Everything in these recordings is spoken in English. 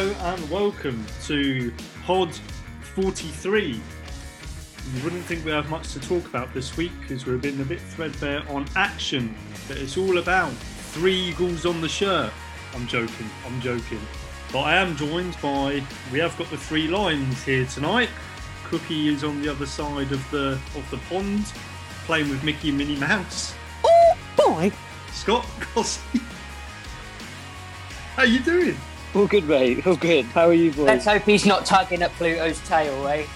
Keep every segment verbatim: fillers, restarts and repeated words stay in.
and welcome to Pod forty-three. You wouldn't think we have much to talk about this week because we're being a bit threadbare on action, but it's all about three Eagles on the shirt. I'm joking, I'm joking. But I am joined by, we have got the three lines here tonight. Cookie is on the other side of the of the pond, playing with Mickey and Minnie Mouse. Oh boy! Scott Gossy. How you doing? All good, mate. All good. How are you, boys? Let's hope he's not tugging at Pluto's tail, eh?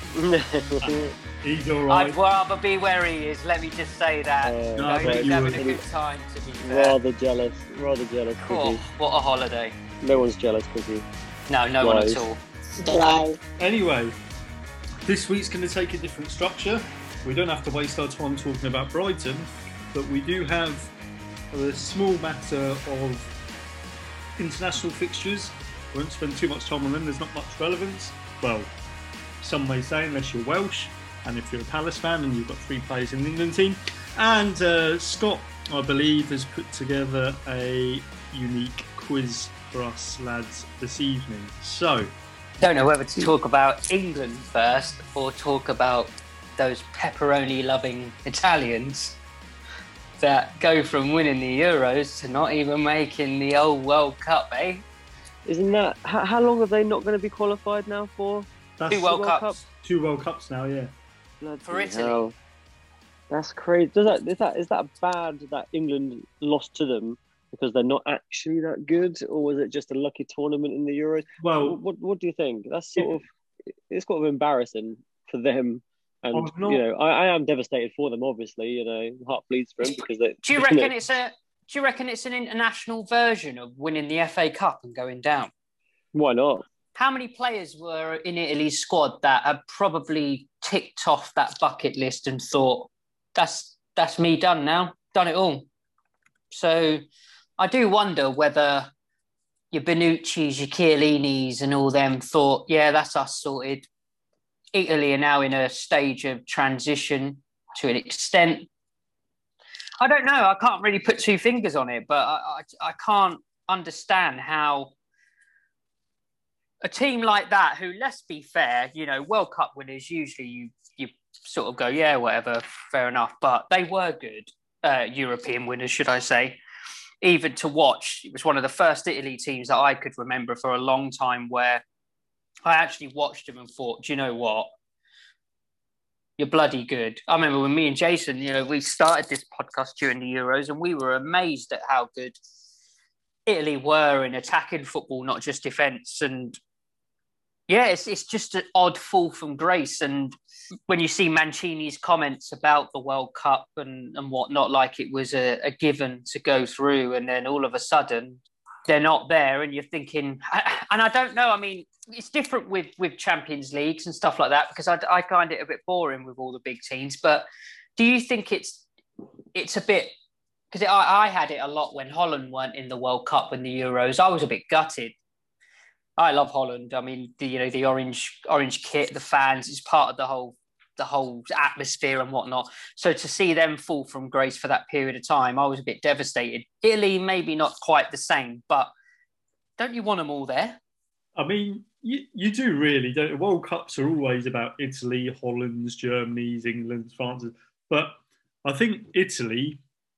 He's all right. I'd rather be where he is. Let me just say that. Uh, no, no, he's you having a would. good time, to be fair. Rather jealous. Rather jealous, Oh, Cookie. what a holiday. No one's jealous, Cookie. No, no one Lies. at all. Hello. Anyway, this week's going to take a different structure. We don't have to waste our time talking about Brighton, but we do have a small matter of international fixtures. We won't spend too much time on them, there's not much relevance. Well, some may say, unless you're Welsh, and if you're a Palace fan and you've got three players in the England team. And uh, Scott, I believe, has put together a unique quiz for us lads this evening. So, Don't know whether to talk about England first or talk about those pepperoni-loving Italians that go from winning the Euros to not even making the old World Cup, eh? Isn't that... How, how long are they not going to be qualified now for? that's Two World World Cups. two World Cups now, yeah. Bloody For Italy. hell. That's crazy. Does that, is, that, is that bad that England lost to them because they're not actually that good? Or was it just a lucky tournament in the Euros? Well, What, what do you think? That's sort of... It's kind of embarrassing for them. And, I was not- you know, I, I am devastated for them, obviously. You know, heart bleeds for them because they... Do you know, reckon it's a... Do you reckon it's an international version of winning the F A Cup and going down? Why not? How many players were in Italy's squad that had probably ticked off that bucket list and thought, that's that's me done now, done it all? So I do wonder whether your Bonucci's, your Chiellini's and all them thought, yeah, that's us sorted. Italy are now in a stage of transition to an extent. I don't know. I can't really put two fingers on it, but I, I, I can't understand how a team like that, who, let's be fair, you know, World Cup winners, usually you you sort of go, yeah, whatever, fair enough. But they were good uh, European winners, should I say. Even to watch, it was one of the first Italy teams that I could remember for a long time where I actually watched them and thought, do you know what? You're bloody good. I remember when me and Jason, you know, we started this podcast during the Euros and we were amazed at how good Italy were in attacking football, not just defence. And yeah, it's it's just an odd fall from grace. And when you see Mancini's comments about the World Cup and, and whatnot, like it was a, a given to go through, and then all of a sudden they're not there, and you're thinking, and I don't know, I mean, it's different with, with Champions Leagues and stuff like that, because I, I find it a bit boring with all the big teams. But do you think it's it's a bit, because I, I had it a lot when Holland weren't in the World Cup and the Euros. I was a bit gutted. I love Holland. I mean, the, you know, the orange orange kit, the fans, it's part of the whole the whole atmosphere and whatnot. So to see them fall from grace for that period of time, I was a bit devastated. Italy, maybe not quite the same, but don't you want them all there? I mean, you, you do really, don't you? World Cups are always about Italy, Holland's, Germany's, England's, France's. But I think Italy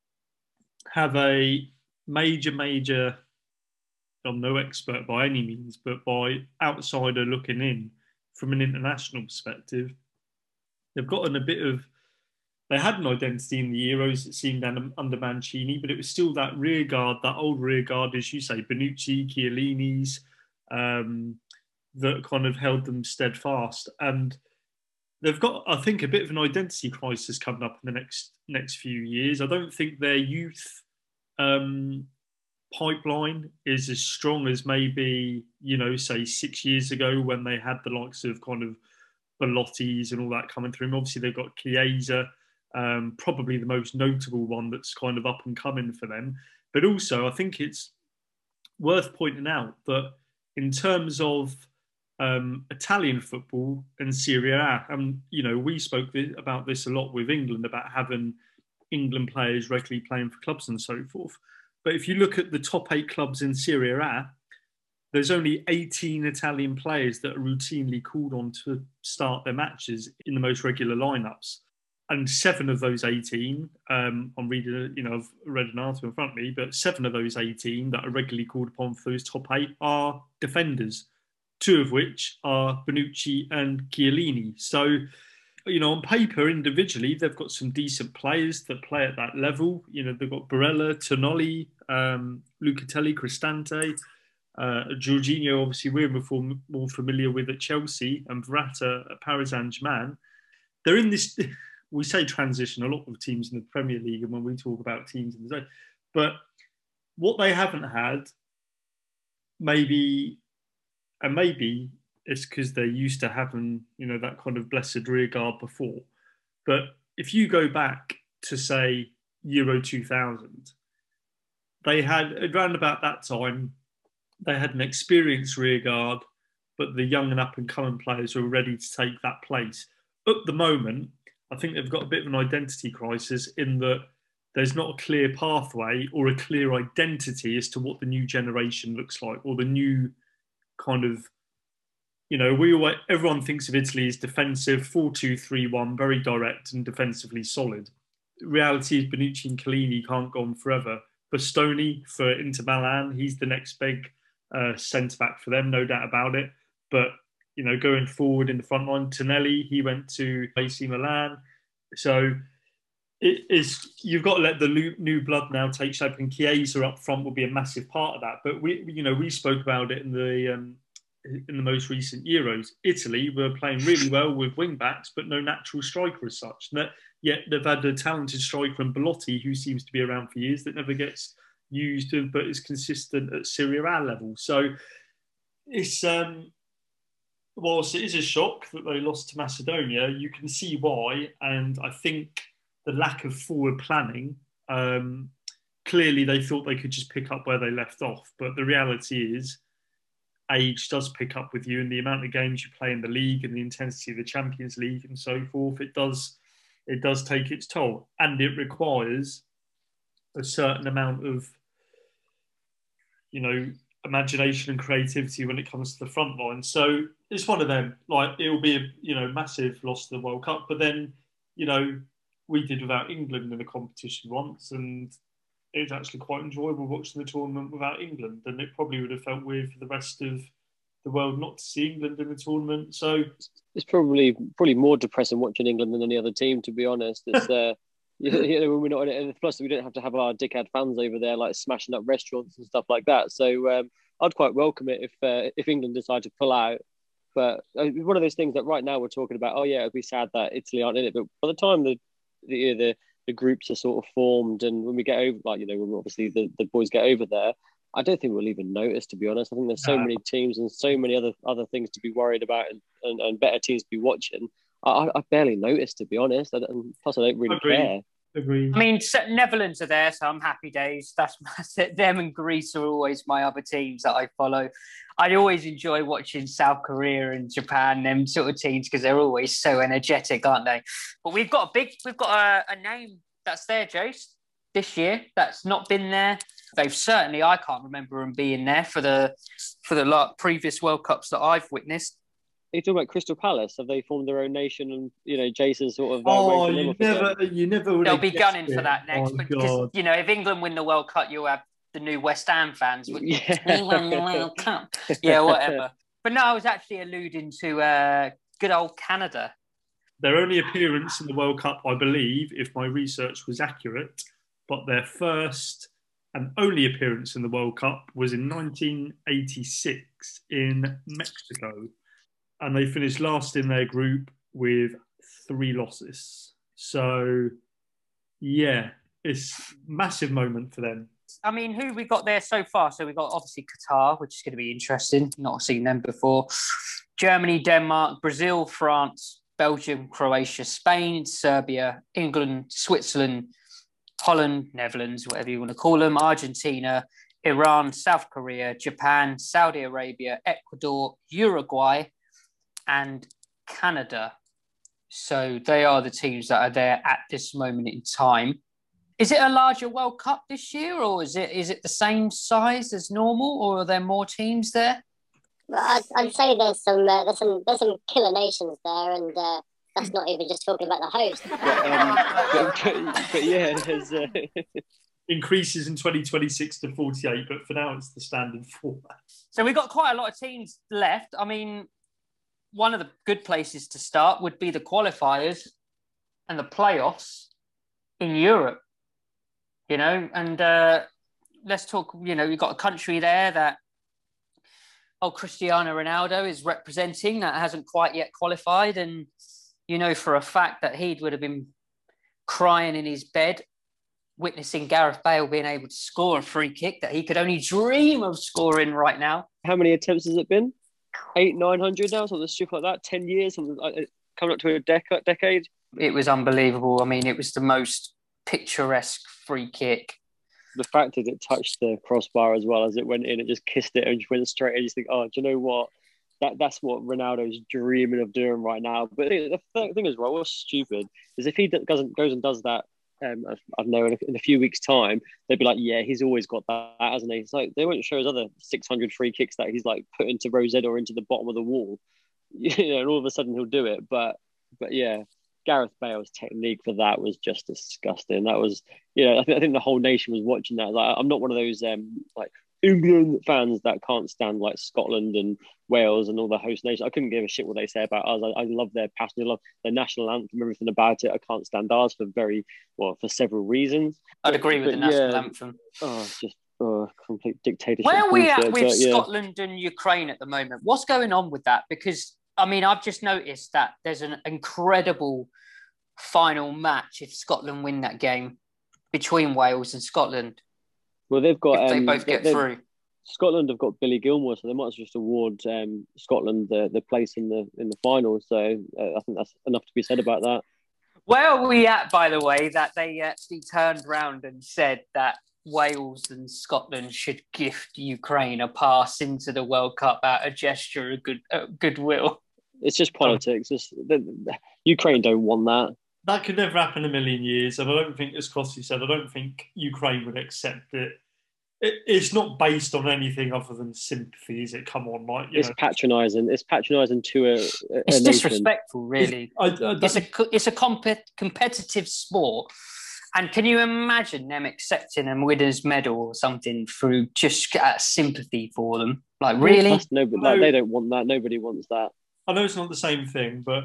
have a major, major, I'm no expert by any means, but by outsider looking in from an international perspective, they've gotten a bit of, they had an identity in the Euros, it seemed, under Mancini, but it was still that rear guard, that old rear guard, as you say, Bonucci, Chiellini's, um, that kind of held them steadfast. And they've got, I think, a bit of an identity crisis coming up in the next next few years. I don't think their youth um, pipeline is as strong as maybe, you know, say six years ago when they had the likes of kind of Belotti's and all that coming through. And obviously, they've got Chiesa, um, probably the most notable one that's kind of up and coming for them. But also, I think it's worth pointing out that in terms of um, Italian football and Serie A, and you know, we spoke about this a lot with England about having England players regularly playing for clubs and so forth. But if you look at the top eight clubs in Serie A, there's only eighteen Italian players that are routinely called on to start their matches in the most regular lineups. And seven of those eighteen, um, I'm reading, you know, I've read an article in front of me, but seven of those eighteen that are regularly called upon for those top eight are defenders, two of which are Bonucci and Chiellini. So, you know, on paper, individually, they've got some decent players that play at that level. You know, they've got Barella, Tonoli, um, Lucatelli, Cristante, uh, Jorginho, obviously we're more, more familiar with at Chelsea, and Verratti at Paris Saint-Germain. They're in this... We say transition a lot of teams in the Premier League, and when we talk about teams in the zone, but what they haven't had, maybe, and maybe it's because they're used to having, you know, that kind of blessed rear guard before. But if you go back to say Euro two thousand, they had around about that time, they had an experienced rear guard, but the young and up and coming players were ready to take that place. At the moment, I think they've got a bit of an identity crisis in that there's not a clear pathway or a clear identity as to what the new generation looks like, or the new kind of, you know, we all, everyone thinks of Italy as defensive, four two three one, very direct and defensively solid. The reality is Bonucci and Chiellini can't go on forever. Bastoni for Inter Milan, he's the next big uh, centre-back for them, no doubt about it. But you know, going forward in the front line, Tonelli, he went to A C Milan. So it is, you've got to let the new blood now take shape, and Chiesa up front will be a massive part of that. But we, you know, we spoke about it in the um, in the most recent Euros. Italy were playing really well with wing backs, but no natural striker as such. And that, yet they've had a talented striker in Belotti, who seems to be around for years, that never gets used, but is consistent at Serie A level. So it's. Um, Whilst it is a shock that they lost to Macedonia, you can see why. And I think the lack of forward planning, um, clearly they thought they could just pick up where they left off. But the reality is age does pick up with you, and the amount of games you play in the league and the intensity of the Champions League and so forth, it does, it does take its toll. And it requires a certain amount of, you know, imagination and creativity when it comes to the front line. So it's one of them. Like, it'll be a, you know, massive loss to the World Cup. But then, you know, we did without England in the competition once, and it was actually quite enjoyable watching the tournament without England. And it probably would have felt weird for the rest of the world not to see England in the tournament. So it's probably probably more depressing watching England than any other team, to be honest. It's uh, you know, when we're not in it, and plus we don't have to have our dickhead fans over there like smashing up restaurants and stuff like that. So um, I'd quite welcome it if uh, if England decide to pull out. But uh, one of those things that right now we're talking about. Oh yeah, it'd be sad that Italy aren't in it. But by the time the the the, the groups are sort of formed, and when we get over, like you know, when obviously the, the boys get over there, I don't think we'll even notice. To be honest, I think there's so no. many teams and so many other other things to be worried about, and, and, and better teams to be watching. I, I barely noticed, to be honest, and plus I don't really Agreed. care. Agreed. I mean, Netherlands are there, so I'm happy days. That's them, and Greece are always my other teams that I follow. I always enjoy watching South Korea and Japan, them sort of teams, because they're always so energetic, aren't they? But we've got a big, we've got a, a name that's there, Jace, this year that's not been there. They've certainly, I can't remember them being there for the for the previous World Cups that I've witnessed. Are you talking about Crystal Palace? Have they formed their own nation? And you know, Jason's sort of. Uh, oh, you never, you never would. They'll be gunning it. for that next, oh, because you know, if England win the World Cup, you'll have the new West Ham fans. Yeah. We won the World Cup. Yeah, whatever. But no, I was actually alluding to uh, good old Canada. Their only appearance in the World Cup, I believe, if my research was accurate, but their first and only appearance in the World Cup was in nineteen eighty-six in Mexico. And they finished last in their group with three losses. So, yeah, it's a massive moment for them. I mean, who we got there so far? So we got obviously Qatar, which is going to be interesting. Not seen them before. Germany, Denmark, Brazil, France, Belgium, Croatia, Spain, Serbia, England, Switzerland, Holland, Netherlands, whatever you want to call them, Argentina, Iran, South Korea, Japan, Saudi Arabia, Ecuador, Uruguay, and Canada. So they are the teams that are there at this moment in time. Is it a larger World Cup this year, or is it is it the same size as normal, or are there more teams there? Well, I'd, I'd say there's some uh, there's some there's some killer nations there, and uh, that's not even just talking about the host. But, um, but, but, but yeah, there's uh... increases in twenty twenty-six to forty-eight, but for now it's the standard format. So we've got quite a lot of teams left. I mean, one of the good places to start would be the qualifiers and the playoffs in Europe. You know, and uh, let's talk, you know, you've got a country there that, oh, Cristiano Ronaldo is representing that hasn't quite yet qualified. And you know for a fact that he would have been crying in his bed, witnessing Gareth Bale being able to score a free kick that he could only dream of scoring right now. How many attempts has it been? Eight, nine hundred now, something stupid like that. Ten years, something like, coming up to a dec- decade. It was unbelievable. I mean, it was the most picturesque free kick. The fact that it touched the crossbar as well as it went in, it just kissed it and just went straight. And you just think, oh, do you know what? That that's what Ronaldo's dreaming of doing right now. But the thing is, right, what's stupid is if he doesn't goes and does that. Um, I don't know, in a, in a few weeks' time, they'd be like, yeah, he's always got that, hasn't he? It's like they won't show his other six hundred free kicks that he's like put into Rosetta or into the bottom of the wall, you know, and all of a sudden he'll do it. But, but yeah, Gareth Bale's technique for that was just disgusting. That was, you know, I think I think the whole nation was watching that. Like, I'm not one of those um like England fans that can't stand like Scotland and Wales and all the host nations. I couldn't give a shit what they say about us. I, I love their passion, I love their national anthem, everything about it. I can't stand ours for very well for several reasons. I'd agree with but, the national yeah, anthem. Oh, it's just oh, complete dictatorship. Where are we at with but, yeah. Scotland and Ukraine at the moment? What's going on with that? Because I mean, I've just noticed that there's an incredible final match if Scotland win that game between Wales and Scotland. Well, they've got. If they um, both get they, through. Scotland have got Billy Gilmore, so they might as well just award um, Scotland the, the place in the in the final. So uh, I think that's enough to be said about that. Where are we at, by the way, that they actually turned round and said that Wales and Scotland should gift Ukraine a pass into the World Cup out of gesture of good uh, goodwill? It's just politics. It's, the, the, Ukraine don't want that. That could never happen in a million years. And I don't think, as Crossley said, I don't think Ukraine would accept it. it it's not based on anything other than sympathy, is it? Come on, like, you it's know. patronising. It's patronising to a, a It's nation. disrespectful, really. It's, I, I, it's a it's a comp- competitive sport. And can you imagine them accepting a winner's medal or something through just uh, sympathy for them? Like, really? No, but like, they don't want that. Nobody wants that. I know it's not the same thing, but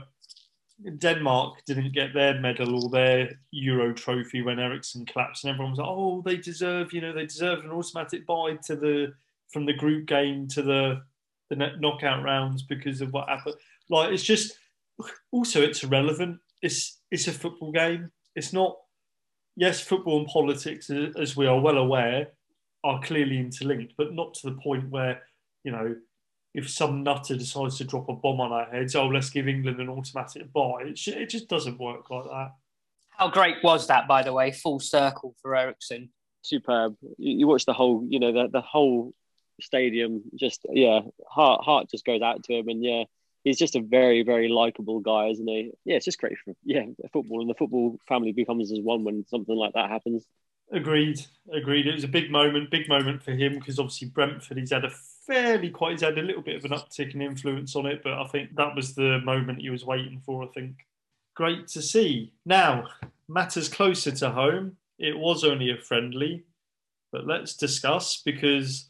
Denmark didn't get their medal or their Euro trophy when Ericsson collapsed, and everyone was like, "Oh, they deserve, you know, they deserve an automatic bye to the from the group game to the the knockout rounds because of what happened." Like, it's just also it's irrelevant. It's it's a football game. It's not. Yes, football and politics, as we are well aware, are clearly interlinked, but not to the point where, you know, if some nutter decides to drop a bomb on our heads, oh, let's give England an automatic bye. It, it just doesn't work like that. How great was that, by the way? Full circle for Ericsson. Superb. You, you watch the whole, you know, the, the whole stadium. Just yeah, heart heart just goes out to him, and yeah, he's just a very very likable guy, isn't he? Yeah, it's just great for yeah football, and the football family becomes as one when something like that happens. Agreed, agreed. It was a big moment, big moment for him because obviously Brentford, he's had a fairly quite, he's had a little bit of an uptick in influence on it, but I think that was the moment he was waiting for, I think. Great to see. Now, matters closer to home. It was only a friendly, but let's discuss because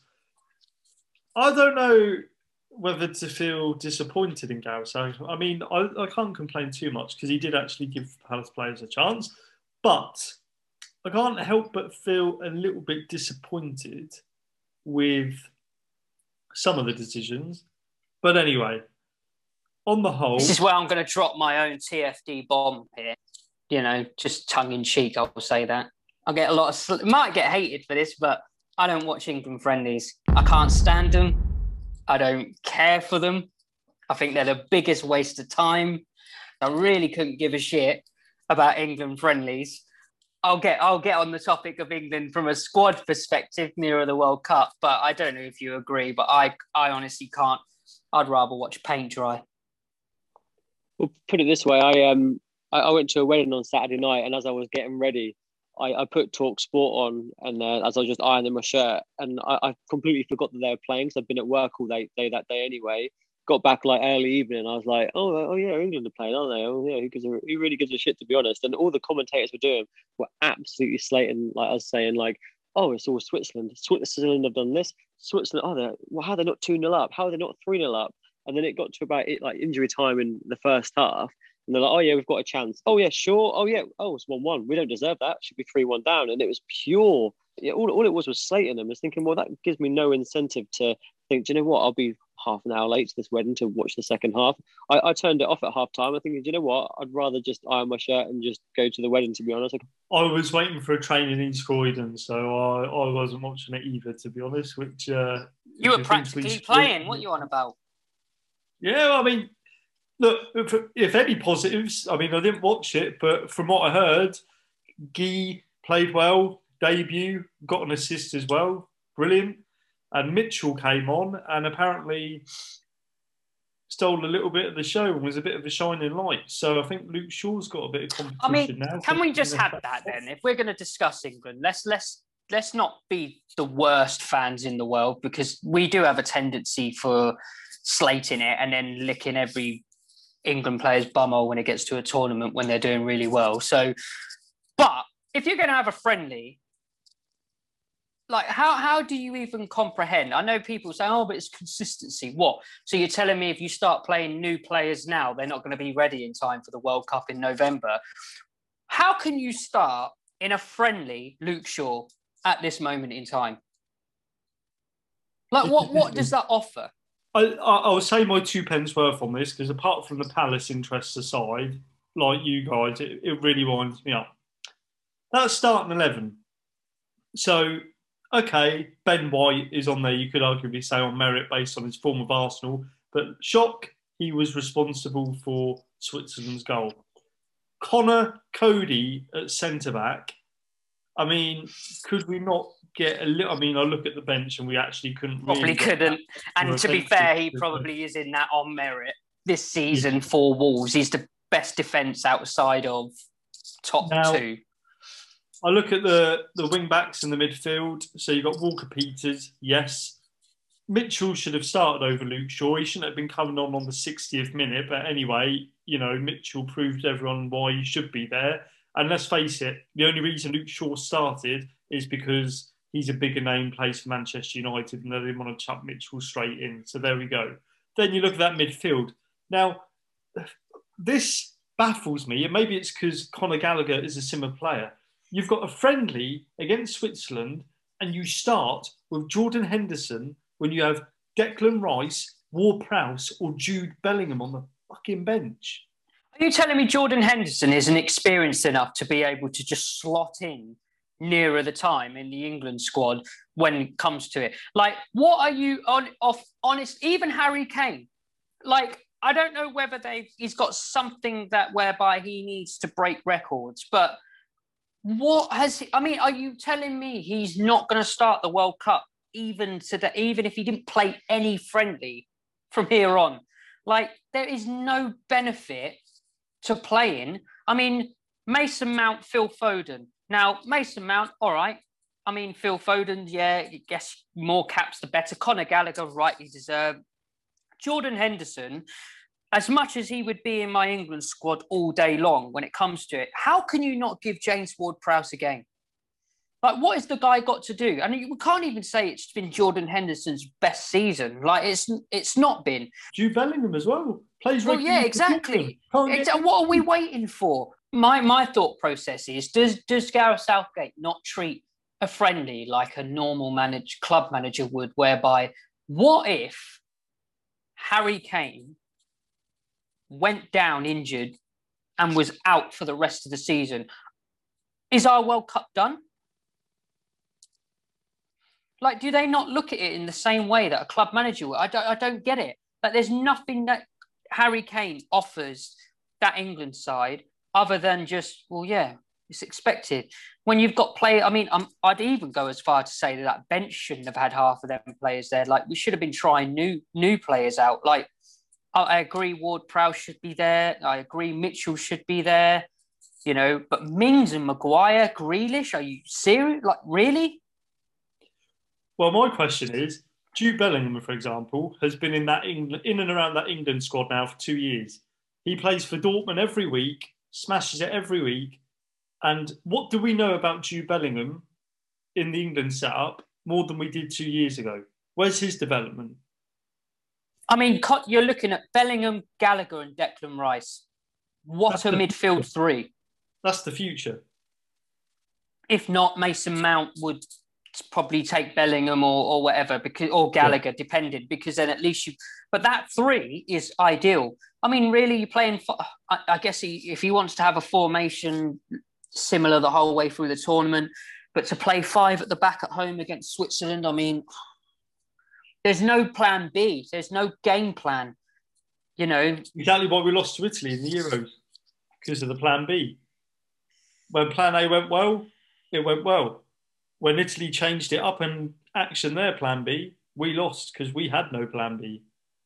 I don't know whether to feel disappointed in Gareth Southgate. I mean, I, I can't complain too much because he did actually give Palace players a chance, but I can't help but feel a little bit disappointed with some of the decisions. But anyway, on the whole... This is where I'm going to drop my own T F D bomb here. You know, just tongue-in-cheek, I will say that. I get a lot of... Sl- might get hated for this, but I don't watch England friendlies. I can't stand them. I don't care for them. I think they're the biggest waste of time. I really couldn't give a shit about England friendlies. I'll get I'll get on the topic of England from a squad perspective nearer the World Cup, but I don't know if you agree, but I I honestly can't. I'd rather watch paint dry. Well, put it this way, I um I, I went to a wedding on Saturday night, and as I was getting ready, I, I put Talk Sport on, and uh, as I was just ironing my shirt, and I, I completely forgot that they were playing because I've been at work all day, day that day anyway. Got back like early evening, and I was like, oh, oh yeah, England are playing, aren't they? Oh yeah, who gives a, who really gives a shit, to be honest? And all the commentators were doing were absolutely slating, like I was saying, like, oh, it's all Switzerland. Switzerland have done this. Switzerland, oh, they're, well, how are they not two nil up? How are they not three nil up? And then it got to about it, like injury time in the first half. And they're like, oh, yeah, we've got a chance. Oh, yeah, sure. Oh, yeah. Oh, it's one one. We don't deserve that. It should be three one down. And it was pure. Yeah, all, all it was was slating them. I was thinking, well, that gives me no incentive to think, do you know what? I'll be half an hour late to this wedding to watch the second half. I, I turned it off at half time. I think, do you know what? I'd rather just iron my shirt and just go to the wedding, to be honest. I was waiting for a training in Croydon, so I, I wasn't watching it either, to be honest, which... Uh, you were practically playing. What are you on about? Yeah, I mean... Look, if, if any positives, I mean, I didn't watch it, but from what I heard, Guy played well, debut, got an assist as well, brilliant. And Mitchell came on and apparently stole a little bit of the show and was a bit of a shining light. So I think Luke Shaw's got a bit of competition I mean, now. Can we just have that then? If we're going to discuss England, let's let's let's not be the worst fans in the world, because we do have a tendency for slating it and then licking every England player's bumhole when it gets to a tournament when they're doing really well. So, but if you're going to have a friendly, like how how do you even comprehend? I know people say, oh, but it's consistency. What? So you're telling me if you start playing new players now, they're not going to be ready in time for the World Cup in November? How can you start in a friendly Luke Shaw at this moment in time? Like what, what does that offer? I, I, will say my two pence worth on this, because apart from the Palace interests aside, like you guys, it, it really winds me up. That's starting eleven. So, okay, Ben White is on there. You could arguably say on merit based on his form of Arsenal. But shock, he was responsible for Switzerland's goal. Connor Cody at centre-back. I mean, could we not get a little... I mean, I look at the bench and we actually couldn't Probably really couldn't. And to be fair, he probably is in that on merit this season yeah. for Wolves. He's the best defence outside of top now, two. I look at the, the wing-backs in the midfield. So you've got Walker-Peters, yes. Mitchell should have started over Luke Shaw. He shouldn't have been coming on on the sixtieth minute. But anyway, you know, Mitchell proved to everyone why he should be there. And let's face it, the only reason Luke Shaw started is because he's a bigger name, plays for Manchester United, and they didn't want to chuck Mitchell straight in. So there we go. Then you look at that midfield. Now, this baffles me, and maybe it's because Conor Gallagher is a similar player. You've got a friendly against Switzerland, and you start with Jordan Henderson when you have Declan Rice, Ward-Prowse, or Jude Bellingham on the fucking bench. Are you telling me Jordan Henderson isn't experienced enough to be able to just slot in nearer the time in the England squad when it comes to it? Like, what are you on off honest? Even Harry Kane, like, I don't know whether they he's got something that whereby he needs to break records, but what has he, I mean, are you telling me he's not going to start the World Cup even today, even if he didn't play any friendly from here on? Like, there is no benefit to playing. I mean, Mason Mount, Phil Foden. Now, Mason Mount, all right. I mean, Phil Foden, yeah, I guess more caps the better. Conor Gallagher, rightly deserved. Jordan Henderson, as much as he would be in my England squad all day long when it comes to it, how can you not give James Ward-Prowse a game? Like, what has the guy got to do? And we can't even say it's been Jordan Henderson's best season. Like, it's it's not been. Jude Bellingham as well. Plays well, yeah, exactly. Exactly. What are we waiting for? My my thought process is, does, does Gareth Southgate not treat a friendly like a normal manage, club manager would, whereby what if Harry Kane went down injured and was out for the rest of the season? Is our World Cup done? Like, do they not look at it in the same way that a club manager would? I don't, I don't get it. Like, there's nothing that Harry Kane offers that England side other than just, well, yeah, it's expected. When you've got play, I mean, um, I'd even go as far to say that that bench shouldn't have had half of them players there. Like, we should have been trying new new players out. Like, I, I agree Ward-Prowse should be there. I agree Mitchell should be there. you know. But Mings and Maguire, Grealish, are you serious? Like, really? Well, my question is, Jude Bellingham, for example, has been in that England, in and around that England squad now for two years. He plays for Dortmund every week, smashes it every week. And what do we know about Jude Bellingham in the England setup more than we did two years ago? Where's his development? I mean, you're looking at Bellingham, Gallagher, and Declan Rice. What That's a the midfield future. three. That's the future. If not, Mason Mount would probably take Bellingham or, or whatever, because or Gallagher, yeah. depending, because then at least you... But that three is ideal. I mean, really, you're playing... For, I, I guess he, if he wants to have a formation similar the whole way through the tournament, but to play five at the back at home against Switzerland, I mean... There's no plan B. There's no game plan. You know, exactly why we lost to Italy in the Euros, because of the plan B. When plan A went well, it went well. When Italy changed it up and actioned their plan B, we lost because we had no plan B.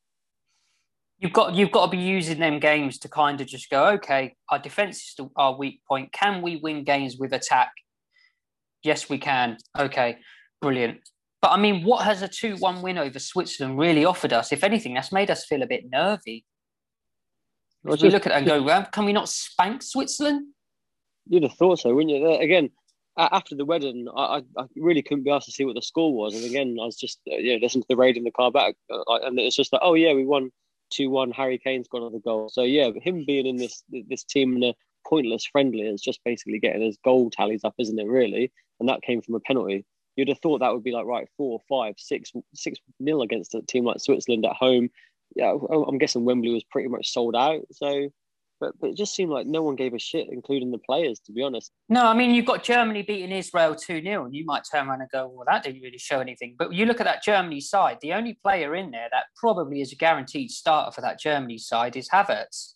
You've got you've got to be using them games to kind of just go, okay, our defence is still our weak point. Can we win games with attack? Yes, we can. Okay, brilliant. But, I mean, what has a two one win over Switzerland really offered us? If anything, that's made us feel a bit nervy. Well, we look at it and go, well, can we not spank Switzerland? You'd have thought so, wouldn't you? Again, after the wedding, I, I really couldn't be asked to see what the score was. And again, I was just, you know, listening to the radio in the car back. And it's just like, oh, yeah, we won two one. Harry Kane's got another goal. So, yeah, him being in this this team in a pointless friendly is just basically getting his goal tallies up, isn't it, really? And that came from a penalty. You'd have thought that would be like, right, four, five, six, six nil against a team like Switzerland at home. Yeah, I'm guessing Wembley was pretty much sold out. So, but, but it just seemed like no one gave a shit, including the players, to be honest. No, I mean, you've got Germany beating Israel two nil, and you might turn around and go, well, that didn't really show anything. But you look at that Germany side, the only player in there that probably is a guaranteed starter for that Germany side is Havertz.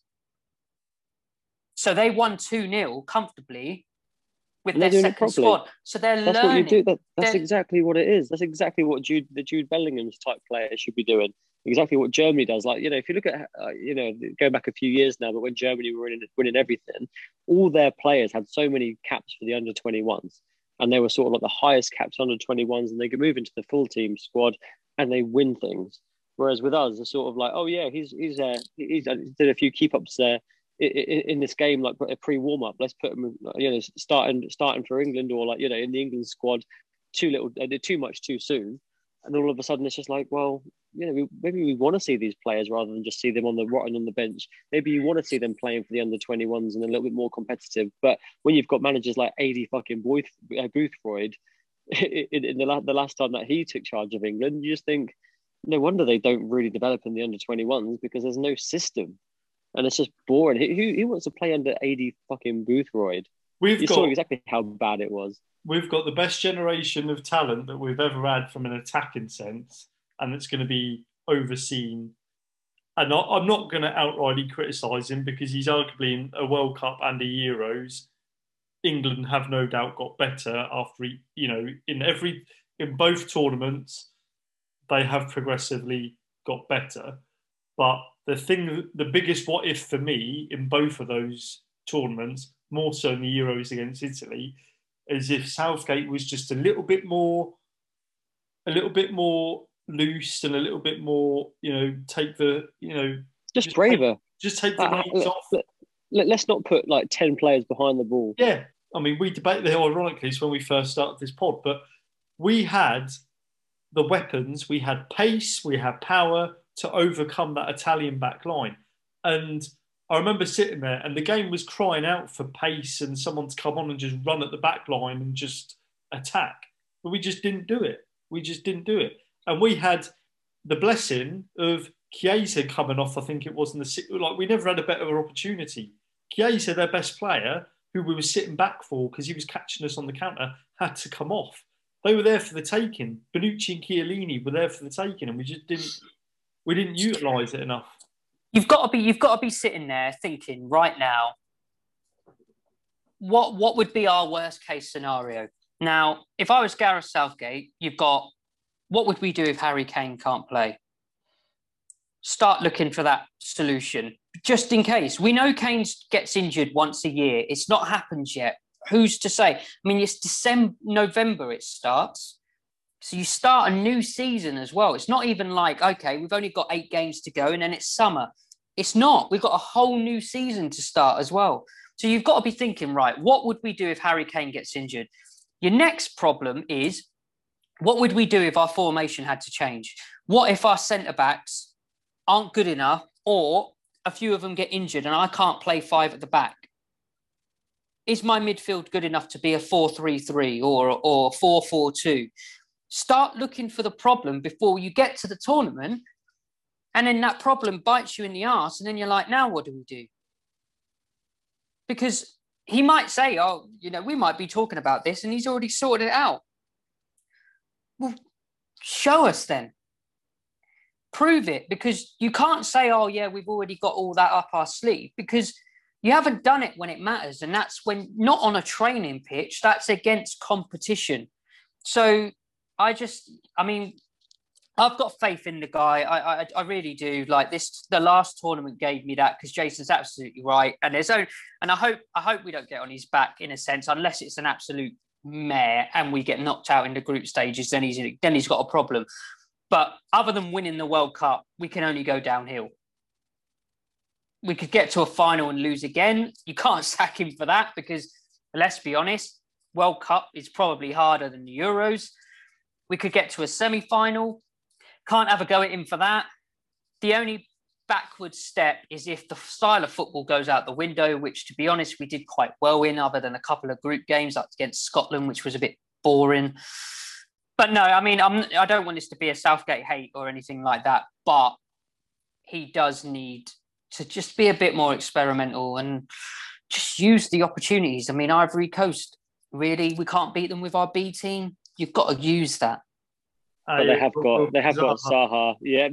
So they won two nil comfortably with their second squad. So they're that's learning. What you do. That, that's they're... exactly what it is. That's exactly what Jude, the Jude Bellingham's type player should be doing. Exactly what Germany does. Like, you know, if you look at, uh, you know, going back a few years now, but when Germany were winning, winning everything, all their players had so many caps for the under twenty-ones. And they were sort of like the highest caps under twenty-ones, and they could move into the full team squad and they win things. Whereas with us, it's sort of like, oh yeah, he's he's uh, he's uh, did a few keep ups there in, in this game, like a pre warm up. Let's put him, you know, starting starting for England, or like, you know, in the England squad, too little, they did too much too soon, and all of a sudden it's just like, well, you know, we, maybe we want to see these players rather than just see them on the rotting on the bench. Maybe you want to see them playing for the under twenty-ones and a little bit more competitive. But when you've got managers like A D fucking Booth, uh, Boothroyd, in, in the, the last time that he took charge of England, you just think, no wonder they don't really develop in the under twenty-ones, because there's no system. And it's just boring. Who, who wants to play under A D fucking Boothroyd? We've you got, saw exactly how bad it was. We've got the best generation of talent that we've ever had from an attacking sense, and it's going to be overseen. And I'm not going to outrightly criticise him, because he's arguably in a World Cup and a Euros. England have no doubt got better after, you know, in every in both tournaments, they have progressively got better. But the thing, the biggest what if for me in both of those tournaments, more so in the Euros against Italy, is if Southgate was just a little bit more, a little bit more loose and a little bit more, you know, take the, you know, just, just braver. Take, just take the uh, reins let, off. Let, let, let's not put like ten players behind the ball. Yeah, I mean, we debated it ironically when we first started this pod, but we had the weapons, we had pace, we had power to overcome that Italian back line. And I remember sitting there and the game was crying out for pace and someone to come on and just run at the back line and just attack. But we just didn't do it. We just didn't do it. And we had the blessing of Chiesa coming off, I think it was in the... Like, we never had a better opportunity. Chiesa, their best player, who we were sitting back for because he was catching us on the counter, had to come off. They were there for the taking. Bonucci and Chiellini were there for the taking, and we just didn't... We didn't utilise it enough. You've got to be. You've got to be sitting there thinking right now. What What would be our worst case scenario? Now, if I was Gareth Southgate, you've got. What would we do if Harry Kane can't play? Start looking for that solution, just in case. We know Kane gets injured once a year. It's not happened yet. Who's to say? I mean, it's December, November it starts. So you start a new season as well. It's not even like, okay, we've only got eight games to go and then it's summer. It's not. We've got a whole new season to start as well. So you've got to be thinking, right, what would we do if Harry Kane gets injured? Your next problem is, what would we do if our formation had to change? What if our centre-backs aren't good enough or a few of them get injured and I can't play five at the back? Is my midfield good enough to be a four three three or, or four four two? Start looking for the problem before you get to the tournament, and then that problem bites you in the arse, and then you're like, now what do we do? Because he might say, oh, you know, we might be talking about this, and he's already sorted it out. Well, show us then. Prove it, because you can't say, oh, yeah, we've already got all that up our sleeve, because you haven't done it when it matters, and that's when, not on a training pitch, that's against competition. So I just, I mean, I've got faith in the guy. I, I, I really do. Like this, the last tournament gave me that, because Jason's absolutely right. And there's only, and I hope, I hope we don't get on his back in a sense, unless it's an absolute mare and we get knocked out in the group stages. Then he's then he's got a problem. But other than winning the World Cup, we can only go downhill. We could get to a final and lose again. You can't sack him for that, because let's be honest, World Cup is probably harder than the Euros. We could get to a semi-final. Can't have a go at him for that. The only backward step is if the style of football goes out the window, which, to be honest, we did quite well in, other than a couple of group games like against Scotland, which was a bit boring. But no, I mean, I'm, I don't want this to be a Southgate hate or anything like that, but he does need to just be a bit more experimental and just use the opportunities. I mean, Ivory Coast, really, we can't beat them with our B team. You've got to use that. But they have got they have got Zaha. Yeah.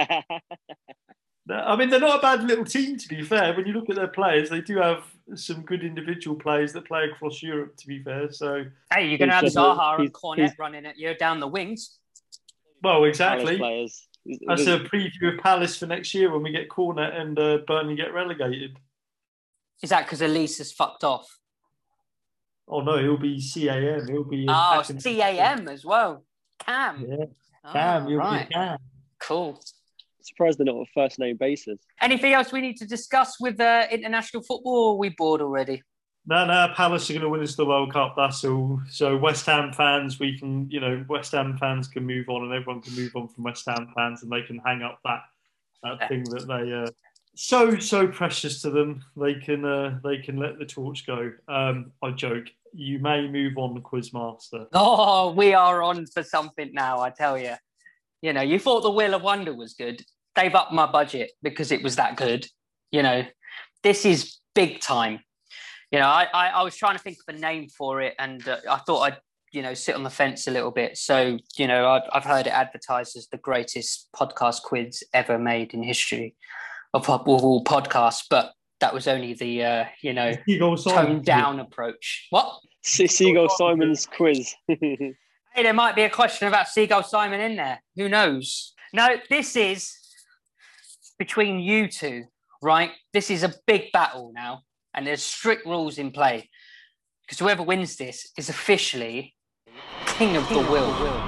I mean, they're not a bad little team, to be fair. When you look at their players, they do have some good individual players that play across Europe, to be fair. So, hey, you're going to have Zaha and Cornet running at you down the wings. Well, exactly. That's a preview of Palace for next year when we get Cornet and uh, Burnley get relegated. Is that because Elise has fucked off? Oh, no, he'll be C A M. He'll be... Oh, C A M as well. Cam. Yeah, Cam. Oh, You'll right. be Cam. Cool. Surprised they're not on a first name basis. Anything else we need to discuss with uh, international football, or are we bored already? No, no, Palace are going to win us the World Cup, that's all. So West Ham fans, we can, you know, West Ham fans can move on, and everyone can move on from West Ham fans, and they can hang up that that yeah. thing that they uh, so so precious to them. They can uh, they can let the torch go. Um, I joke. You may move on, the Quizmaster. Oh, we are on for something now, I tell you. You know, you thought the Wheel of Wonder was good. They've upped my budget because it was that good. You know, this is big time. You know, I, I, I was trying to think of a name for it, and uh, I thought I'd, you know, sit on the fence a little bit. So, you know, I've, I've heard it advertised as the greatest podcast quiz ever made in history of, of all podcasts, but that was only the, uh, you know, toned down approach. What? Seagull Simon's quiz. Hey, there might be a question about Seagull Simon in there. Who knows? No, this is between you two, right? This is a big battle now, and there's strict rules in play, because whoever wins this is officially King of the Will.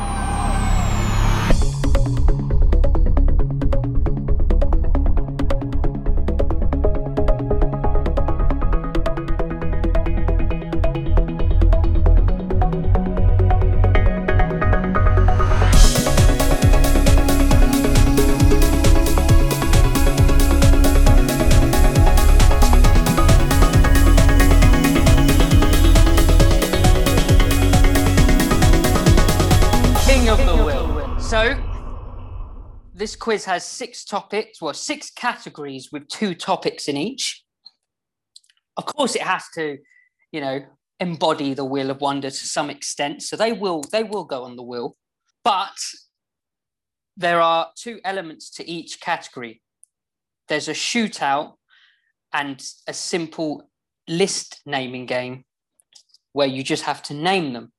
This quiz has six topics, well, six categories with two topics in each. Of course, it has to, you know, embody the Wheel of Wonder to some extent. So they will, they will go on the wheel. But there are two elements to each category. There's a shootout and a simple list naming game where you just have to name them.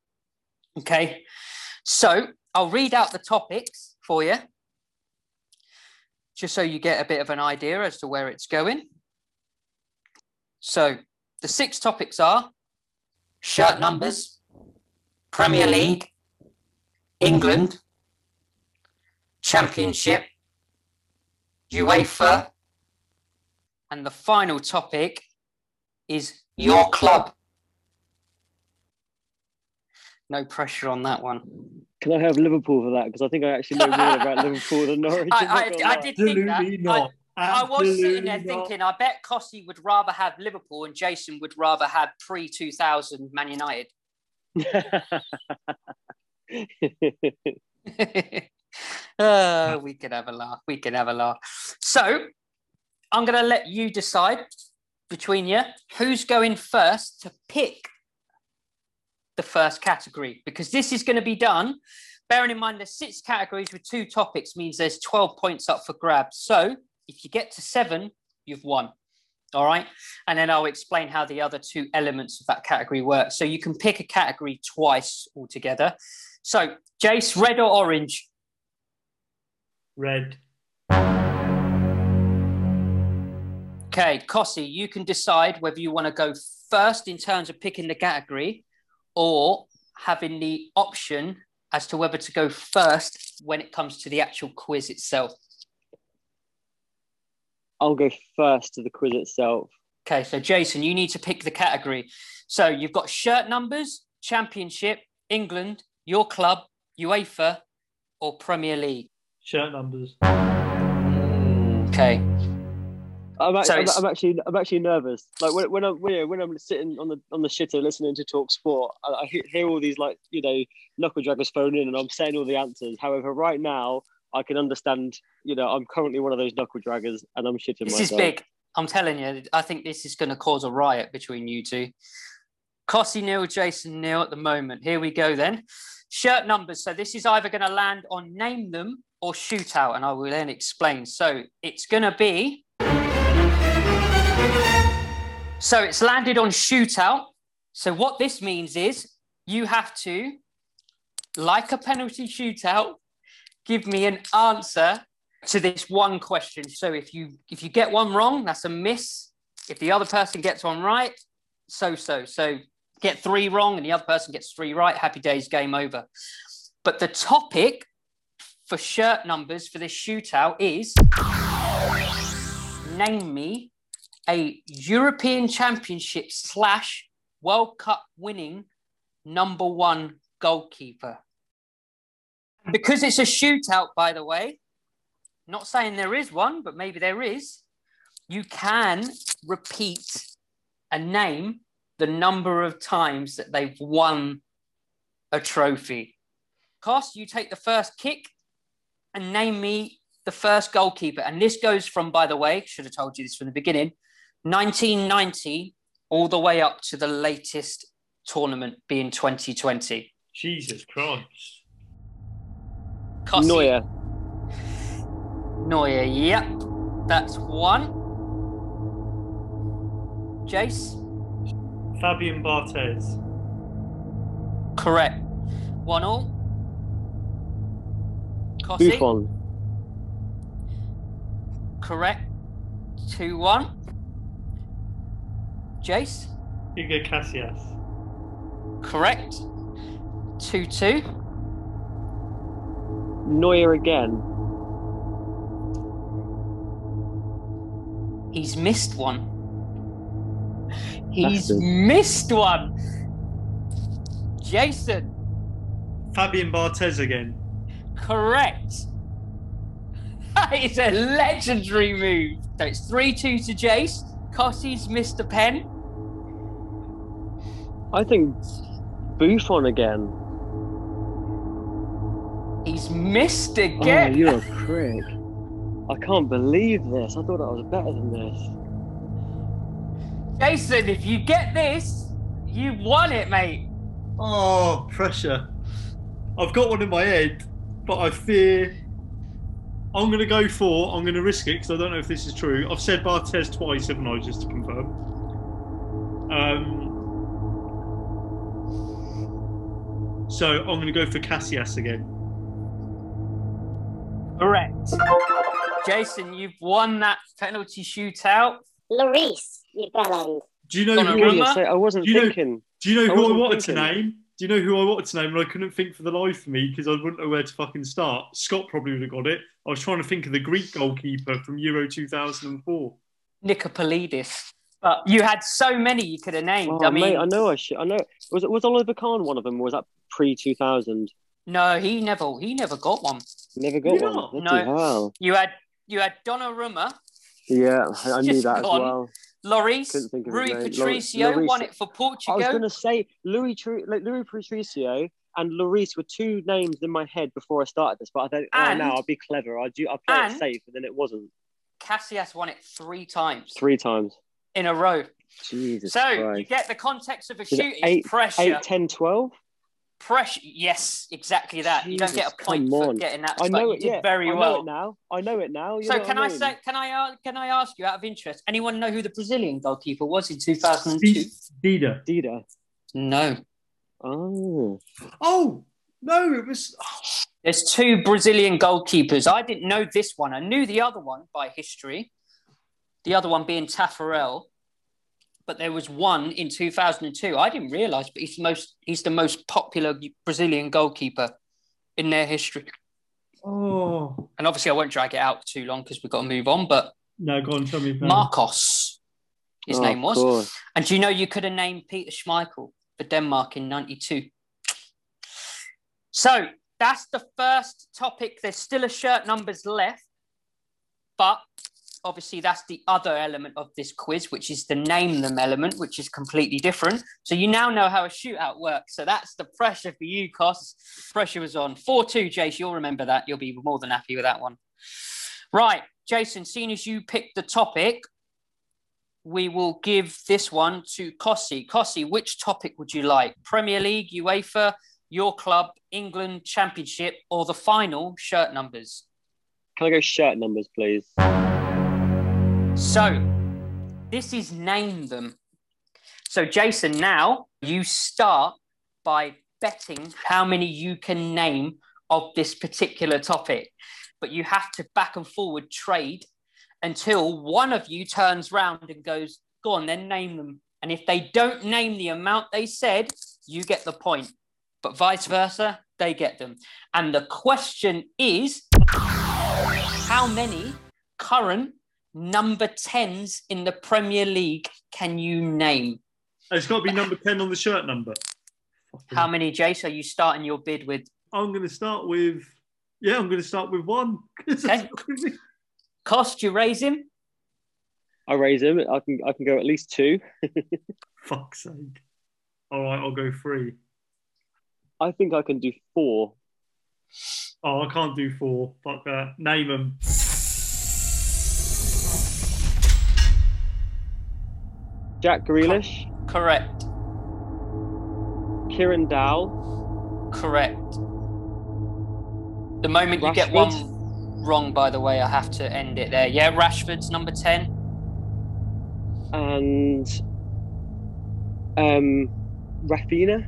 Okay, so I'll read out the topics for you. just so you get a bit of an idea as to where it's going. So the six topics are shirt numbers, Premier League, England, Championship, UEFA, and the final topic is your club. No pressure on that one. Can I have Liverpool for that? Because I think I actually know more about Liverpool than Norwich. I, I, I did think that. Absolutely not. I, I was sitting there Absolutely thinking, I bet Cossie would rather have Liverpool and Jason would rather have pre two thousand Man United. uh, we can have a laugh. We can have a laugh. So I'm going to let you decide between you who's going first to pick the first category, because this is going to be done. Bearing in mind there's six categories with two topics means there's twelve points up for grabs. So if you get to seven, you've won. All right. And then I'll explain how the other two elements of that category work. So you can pick a category twice altogether. So Jace, red or orange? Red. Okay, Cossie, you can decide whether you want to go first in terms of picking the category or having the option as to whether to go first when it comes to the actual quiz itself. I'll go first to the quiz itself. Okay, so Jason, you need to pick the category. So you've got shirt numbers, Championship, England, your club, UEFA, or Premier League. Shirt numbers. Okay. I'm, act- So I'm, it's- I'm actually, I'm actually nervous. Like when, when I'm, when, when I'm sitting on the on the shitter listening to Talk Sport, I, I hear, hear all these like you know knuckle draggers phone in, and I'm saying all the answers. However, right now I can understand. You know, I'm currently one of those knuckle draggers, and I'm shitting This myself. is big. I'm telling you, I think this is going to cause a riot between you two. Cossie nil, Jason nil at the moment. Here we go then. Shirt numbers. So this is either going to land on name them or shootout, and I will then explain. So it's going to be... So it's landed on shootout. So what this means is you have to, like a penalty shootout, give me an answer to this one question. So if you if you get one wrong, that's a miss. If the other person gets one right, so-so. So get three wrong and the other person gets three right, happy days, game over. But the topic for shirt numbers for this shootout is name me a European Championship slash World Cup winning number one goalkeeper. Because it's a shootout, by the way, not saying there is one, but maybe there is, you can repeat a name the number of times that they've won a trophy. Cos, you take the first kick and name me the first goalkeeper. And this goes from, by the way, should have told you this from the beginning, nineteen ninety all the way up to the latest tournament being twenty twenty. Jesus Christ. Cossie. Neuer. Neuer, yep. That's one. Jace? Fabian Barthez. Correct. One all. Cossie? Buffon. Correct. Two one. Jace? Hugo Casillas. Correct. Two two. Neuer again. He's missed one. He's Bastard. missed one. Jason? Fabian Barthez again. Correct. That is a legendary move. So it's three two to Jace. Cossie's missed a pen. I think Buffon again. He's missed Oh, again. you're a prick. I can't believe this. I thought I was better than this. Jason, if you get this, you won it, mate. Oh, pressure. I've got one in my head, but I fear I'm going to go for, I'm going to risk it because I don't know if this is true. I've said Barthez twice, haven't I, just to confirm. Um, so I'm going to go for Casillas again. All Correct. Jason, you've won that penalty shootout. Lloris, you bellend. Do you know Donnarumma? who? Goodness sake, I wasn't Do you know- thinking. Do you know I who I, wasn't wanted thinking. to name? Do you know who I wanted to name? And I couldn't think for the life of me because I wouldn't know where to fucking start. Scott probably would have got it. I was trying to think of the Greek goalkeeper from Euro two thousand four. Nicopolidis. But you had so many you could have named. Oh, I mean, mate, I know. I should. I know. Was it was Oliver Kahn one of them? Or was that pre two thousand? no, he never, he never got one. Never got Yeah. one. No. Bloody hell. You had, you had Donnarumma, Yeah, I I knew Just that as gone. well. Lloris, Couldn't think of his Rui name. Patricio Lloris. won it for I was Portugal. going to say Louis, Tru- like Louis Patricio and Lloris were two names in my head before I started this, but I thought, oh, And- now I'll be clever. I'll do. I'll play and- it safe, and then it wasn't. Casillas won it three times Three times. in a row. Jesus So Christ. you get the context of a it shoot. It's eight- pressure. Eight, ten, twelve. Pressure. Yes, exactly that. you don't get Jesus, a point come for on. getting that. I but know you it. did Yeah, very I know well. it now. I know it now. You So know can what I mean? say? Can I uh, can I ask you out of interest? Anyone know who the Brazilian goalkeeper was in two thousand two? Dida. Dida. No. Oh. Oh no, it was. There's two Brazilian goalkeepers. I didn't know this one. I knew the other one by history. The other one being Tafarel. But there was one in two thousand two. I didn't realise, but he's the most he's the most popular Brazilian goalkeeper in their history. Oh And obviously, I won't drag it out too long because we've got to move on. But no, go on, tell me. about Marcos, his Oh, name of was. course. And do you know you could have named Peter Schmeichel for Denmark in ninety-two? So that's the first topic. There's still a shirt numbers left, but obviously that's the other element of this quiz, which is the name them element, which is completely different. So you now know how a shootout works. So that's the pressure for you, Cos. Pressure was on. four two, Jace. You'll remember that. You'll be more than happy with that one. Right, Jason, seeing as you picked the topic, we will give this one to Cossi. Cossi, which topic would you like? Premier League, UEFA, your club, England, Championship, or the final shirt numbers? Can I go shirt numbers, please? So, this is name them. So, Jason, now you start by betting how many you can name of this particular topic. But you have to back and forward trade until one of you turns round and goes, go on, then name them. And if they don't name the amount they said, you get the point. But vice versa, they get them. And the question is, how many current number tens in the Premier League can you name? It's got to be number ten on the shirt number. How many, Jace, are you starting your bid with? I'm going to start with. Yeah, I'm going to start with one. Okay. Cost, you raise him? I raise him. I can. I can go at least two. Fuck's sake. All right, I'll go three. I think I can do four. Oh, I can't do four. Fuck that. Name them. Jack Grealish, Correct. Kieran Dowell, Correct. The moment you get Rashford. one wrong, by the way, I have to end it there. Yeah, Rashford's number ten. and um, Rafinha.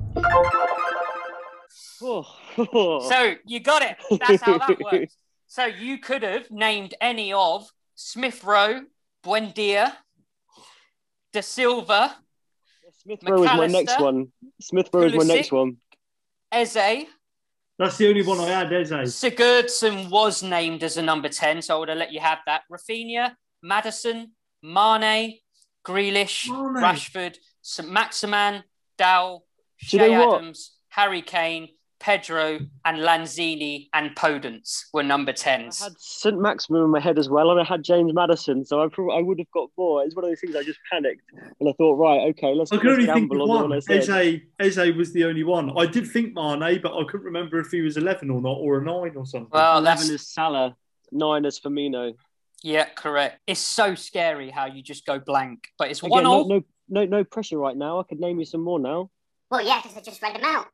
Oh. So you got it. That's how that works. So you could have named any of Smith Rowe, Buendia, De Silva, Smith Rowe is my next McAllister, one. Smith Rowe is my Pulisic. next one. Eze. That's the only one I had, Eze. Sigurdsson was named as a number ten, so I would have let you have that. Rafinha, Madison, Mane, Grealish, Mane. Rashford, Saint Maximan, Dow, Do you Shea know what? Adams, Harry Kane, Pedro, and Lanzini and Podence were number I tens. had Saint Maximin in my head as well, and I had James Madison, so I probably I would have got more. It's one of those things I just panicked, and I thought, right, okay, let's, I could let's only think gamble of on the one one. I said. Eze, Eze was the only one. I did think Mane, but I couldn't remember if he was eleven or not, or a nine or something. Well, Eleven that's is Salah, nine is Firmino. yeah, correct. It's so scary how you just go blank, but it's Again, one no, all. no, no, no pressure right now. I could name you some more now. Well, yeah, because I just read them out.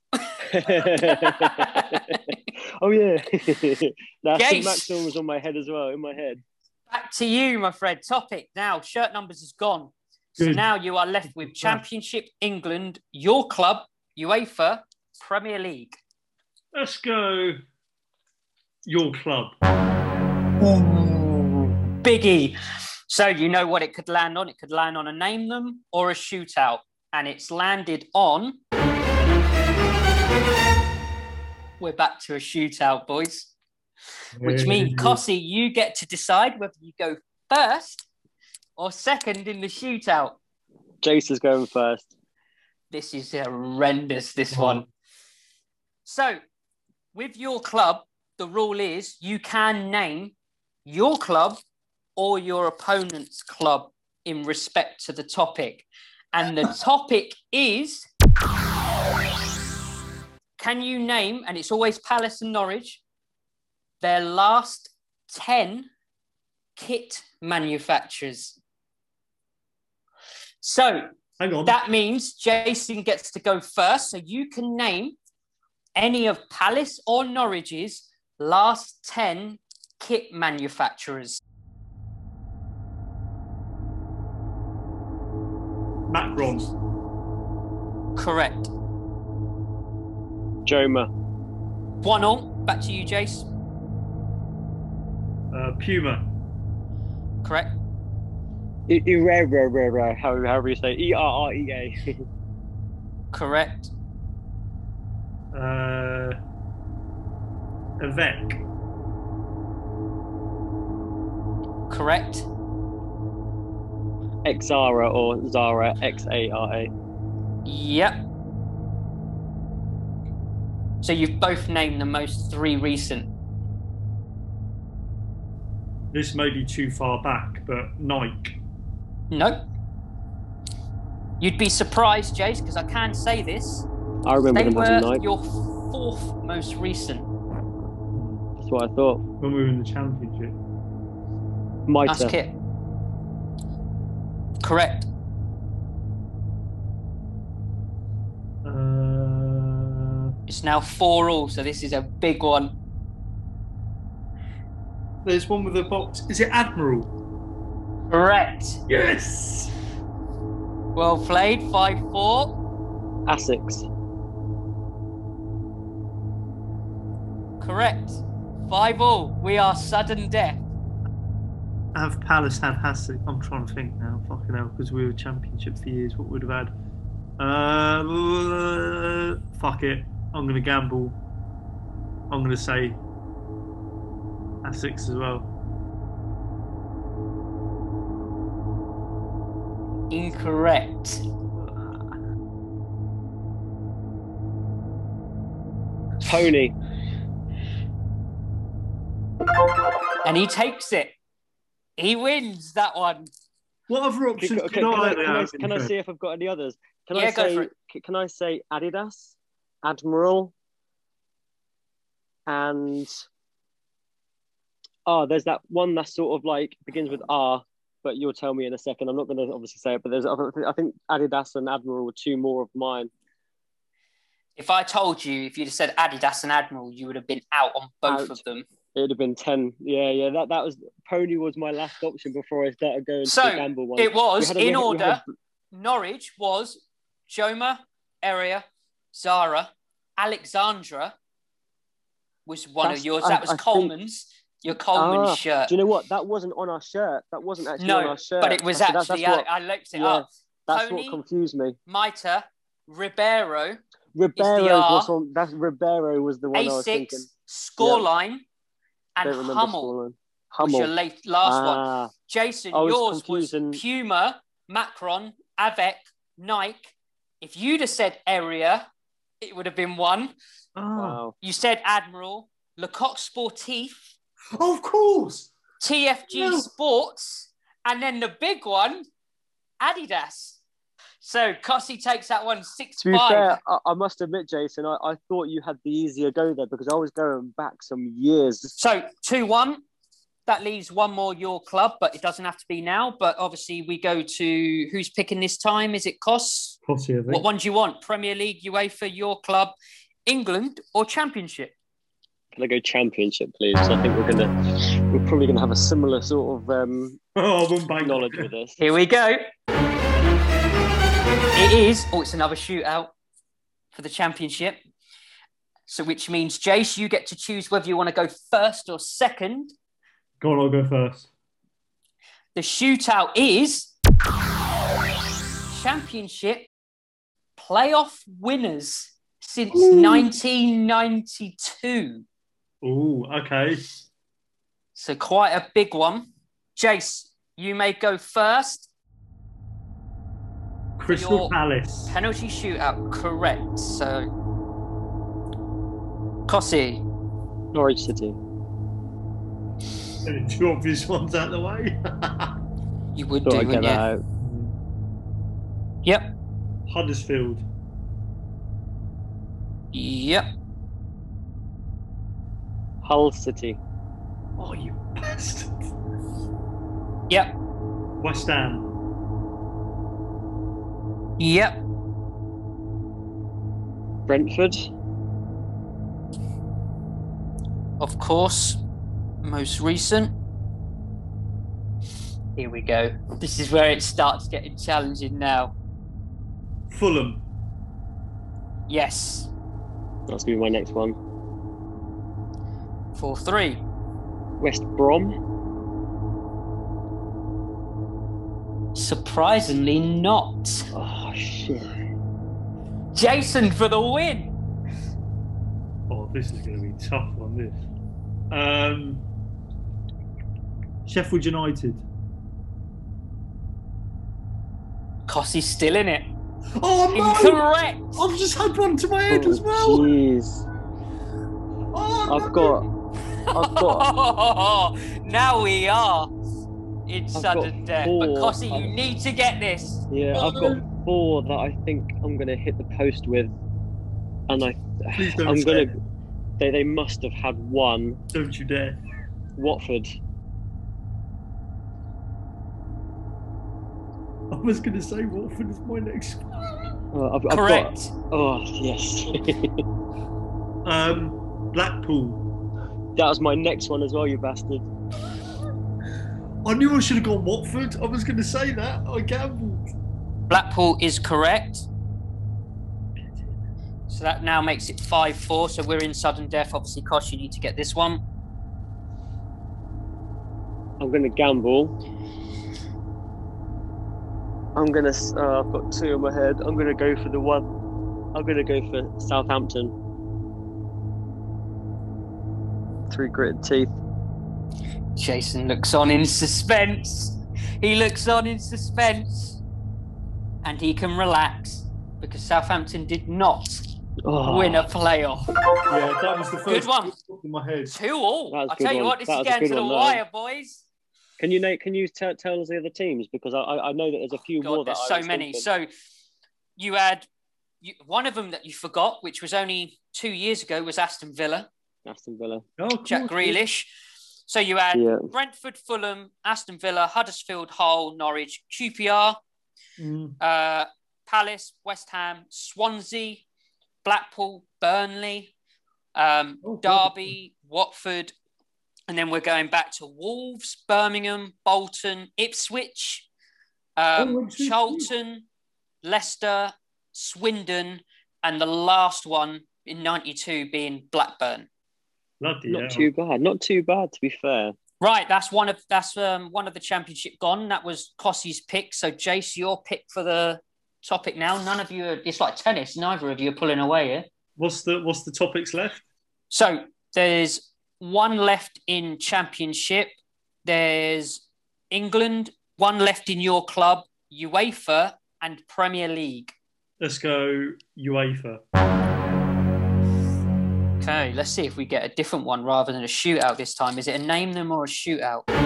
Oh yeah, now Gace. Saint Maximin was on my head as well, in my head. Back to you, my friend. Topic now. Shirt numbers is gone. So Good. now you are left with Championship England, your club, UEFA, Premier League. Let's go. your club. Ooh, biggie. So you know what it could land on? It could land on a name them or a shootout. And it's landed on... We're back to a shootout, boys. Which means, Cossie, you get to decide whether you go first or second in the shootout. Jace is going first. This is horrendous, this Oh. one. So, with your club, the rule is you can name your club or your opponent's club in respect to the topic. And the topic is, can you name, and it's always Palace and Norwich, their last ten kit manufacturers? So Hang on. that means Jason gets to go first. So you can name any of Palace or Norwich's last ten kit manufacturers. Macron. Correct. Joma. One all. Back to you, Jace. Uh, Puma. Correct. I- Irera, however, however you say, E R R E A. Correct. Uh, Avec. Correct. Xara or Zara, X A R A. Yep. So you've both named the most three recent. This may be too far back, but Nike. No. You'd be surprised, Jace, because I can say this. I remember They them having were Nike. your fourth most recent. That's what I thought. When we were in the championship. Nice Mitre. kit. Correct. Uh, It's now four all, so this is a big one. there's one with a box. Is it Admiral? Correct. Yes! Well played. five four. Asics. Correct. five all. We are sudden death. Have Palace had Hassick? I'm trying to think now. Fucking hell, because we were championship for years. What would have had? Uh, fuck it. I'm going to gamble. I'm going to say Essex as well. Incorrect. Pony. And he takes it. He wins that one. What other Can, options can, can, can, I, I, can, I, have? can I see if I've got any others? Can Yeah, I go say? for it. c- Can I say Adidas, Admiral, and oh, there's that one that sort of like begins with R, but you'll tell me in a second. I'm not going to obviously say it, but there's I think Adidas and Admiral were two more of mine. If I told you, if you'd have said Adidas and Admiral, you would have been out on both Out. of them. It'd have been ten. Yeah, yeah. That that was Pony was my last option before I started going So, to the gamble one. it was, We had a- in we had- we order, had Norwich was Joma, Area, Zara, Alexandra was one That's- of yours. I- That was I think- Coleman's, your Coleman's Ah, shirt. Do you know what? That wasn't on our shirt. That wasn't actually on No, our shirt. but it was That's- that's- actually, that's what, I, I looked it yeah, up. That's Tony, what confused me. Mitre, Ribeiro, Ribeiro R. was on. That's Ribeiro was the one I was A six, thinking. Scoreline, I and don't remember Hummel scoreline. was your Hummel. late, last one. Ah, Jason, I was yours was confusing- Puma, Macron, Avec, Nike. If you'd have said Area, it would have been one. Oh. wow. You said Admiral, Lecoq Sportif, Oh, of course. T F G No. Sports, and then the big one, Adidas. So Cossie takes that one six To be five. fair, I, I must admit, Jason, I, I thought you had the easier go there because I was going back some years. So two one. That leaves one more your club, but it doesn't have to be now. But obviously we go to who's picking this time? Is it Cos? Posse, I think. What one do you want? Premier League, UEFA, your club, England, or Championship? Can I go championship, please? I think we're gonna, we're probably gonna have a similar sort of um, Oh, I won't bang knowledge with this. Here we go. It is. Oh, it's another shootout for the Championship. So which means, Jace, you get to choose whether you want to go first or second. Go on, I'll go first. The shootout is Championship playoff winners since Ooh. nineteen ninety-two. Ooh, okay. So quite a big one. Jace, you may go first. Crystal Palace. Penalty shootout, correct. So, Cossie. Norwich City. Two obvious ones out of the way. You would Thought do, I'd wouldn't get you? that out. Yep. Huddersfield. Yep. Hull City. Oh, you bastard. Yep. West Ham. Yep. Brentford. Of course. Most recent. Here we go. This is where it starts getting challenging now. Fulham. Yes. That's going to be my next one. four three. West Brom. Surprisingly not. Oh, shit. Jason for the win. Oh, this is going to be a tough one, this. Um, Sheffield United. Cossie's still in it. Oh, no! Incorrect. I've just had one to my head Oh, as well. Jeez. Oh, I've got. I've got. Now we are in I've sudden got death. four. But Cossie, you I've- need to get this. Yeah, I've got four that I think I'm going to hit the post with, and I, Please don't I'm say going it. to. They they must have had one. Don't you dare. Watford. I was going to say Watford is my next one. Uh, I've, I've Correct. Got, oh yes. Um, Blackpool. That was my next one as well, you bastard. I knew I should have gone Watford. I was going to say that. I gambled. Blackpool is correct. So that now makes it five four. So we're in sudden death. Obviously, Kosh, you need to get this one. I'm going to gamble. I'm going to. Uh, I've got two in my head. I'm going to go for the one. I'm going to go for Southampton. Three gritted teeth. Jason looks on in suspense. He looks on in suspense. And he can relax because Southampton did not Oh. win a playoff. Yeah, that was the first Good one. in my head. Two all. That was a I'll good tell you one. what, this That is was a getting good to the one, wire, boys. Can you Nate? Can you t- tell us the other teams because I I know that there's a few God, more that there's I so was many. thinking. So you had you, one of them that you forgot, which was only two years ago, was Aston Villa. Aston Villa. Oh, cool. Jack Grealish. So you had Yeah. Brentford, Fulham, Aston Villa, Huddersfield, Hull, Norwich, Q P R, Mm. uh, Palace, West Ham, Swansea, Blackpool, Burnley, um, Oh, cool. Derby, Watford, and then we're going back to Wolves, Birmingham, Bolton, Ipswich, um, Oh, Ipswich. Charlton, Leicester, Swindon, and the last one in ninety-two being Blackburn. Bloody Not hell. too bad. Not too bad, to be fair. Right, that's one of that's um, one of the championship gone. That was Cossie's pick. So, Jace, your pick for the topic now. None of you are, it's like tennis. Neither of you are pulling away here. What's the what's the topics left? So there's one left in championship. There's England, one left in your club, UEFA, and Premier League. Let's go UEFA. Okay, let's see if we get a different one rather than a shootout this time. Is it a name them or a shootout? Oh,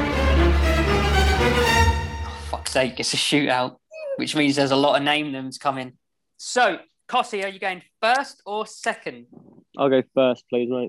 fuck's sake, it's a shootout, which means there's a lot of name thems coming. So, Cossie, are you going first or second? I'll go first, please, mate.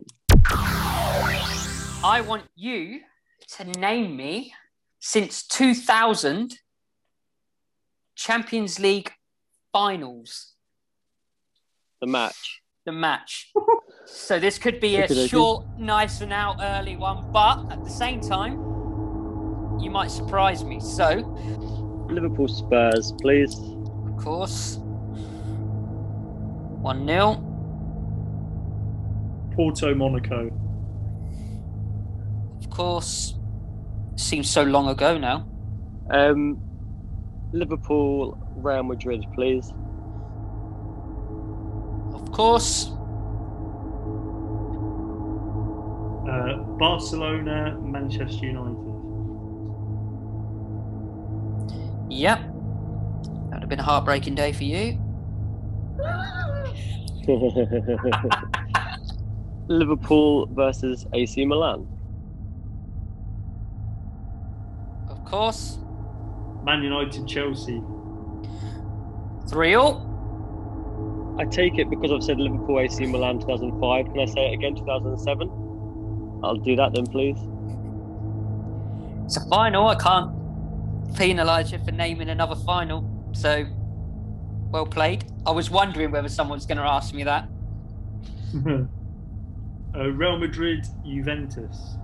I want you to name me since two thousand Champions League finals. The match. The match. So this could be a Okay, short, nice and out early one, but at the same time, you might surprise me. So, Liverpool Spurs, please. of course, one nil. Porto, Monaco. Of course. Seems so long ago now. Um, Liverpool, Real Madrid, please. Of course. Uh, Barcelona, Manchester United. Yep. That would have been a heartbreaking day for you. Liverpool versus A C Milan. Of course. Man United, Chelsea. Three all. I take it because I've said Liverpool, A C Milan two thousand five. Can I say it again, two thousand seven? I'll do that then, please. It's a final. I can't penalise you for naming another final. So, well played. I was wondering whether someone's going to ask me that. uh, Real Madrid, Juventus.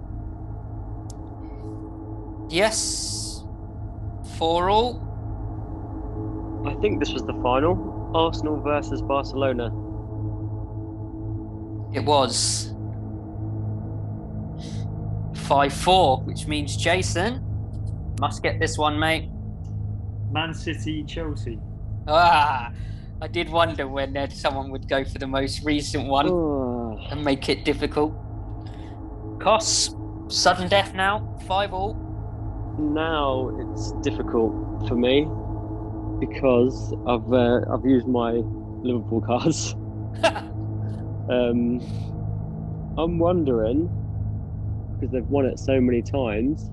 Yes. Four all. I think this was the final. Arsenal versus Barcelona. It was. five four, which means Jason must get this one, mate. Man City, Chelsea. Ah, I did wonder when uh, someone would go for the most recent one Oh. and make it difficult. Costs, sudden death now, five all. Now it's difficult for me because I've uh, I've used my Liverpool cards. um, I'm wondering, because they've won it so many times,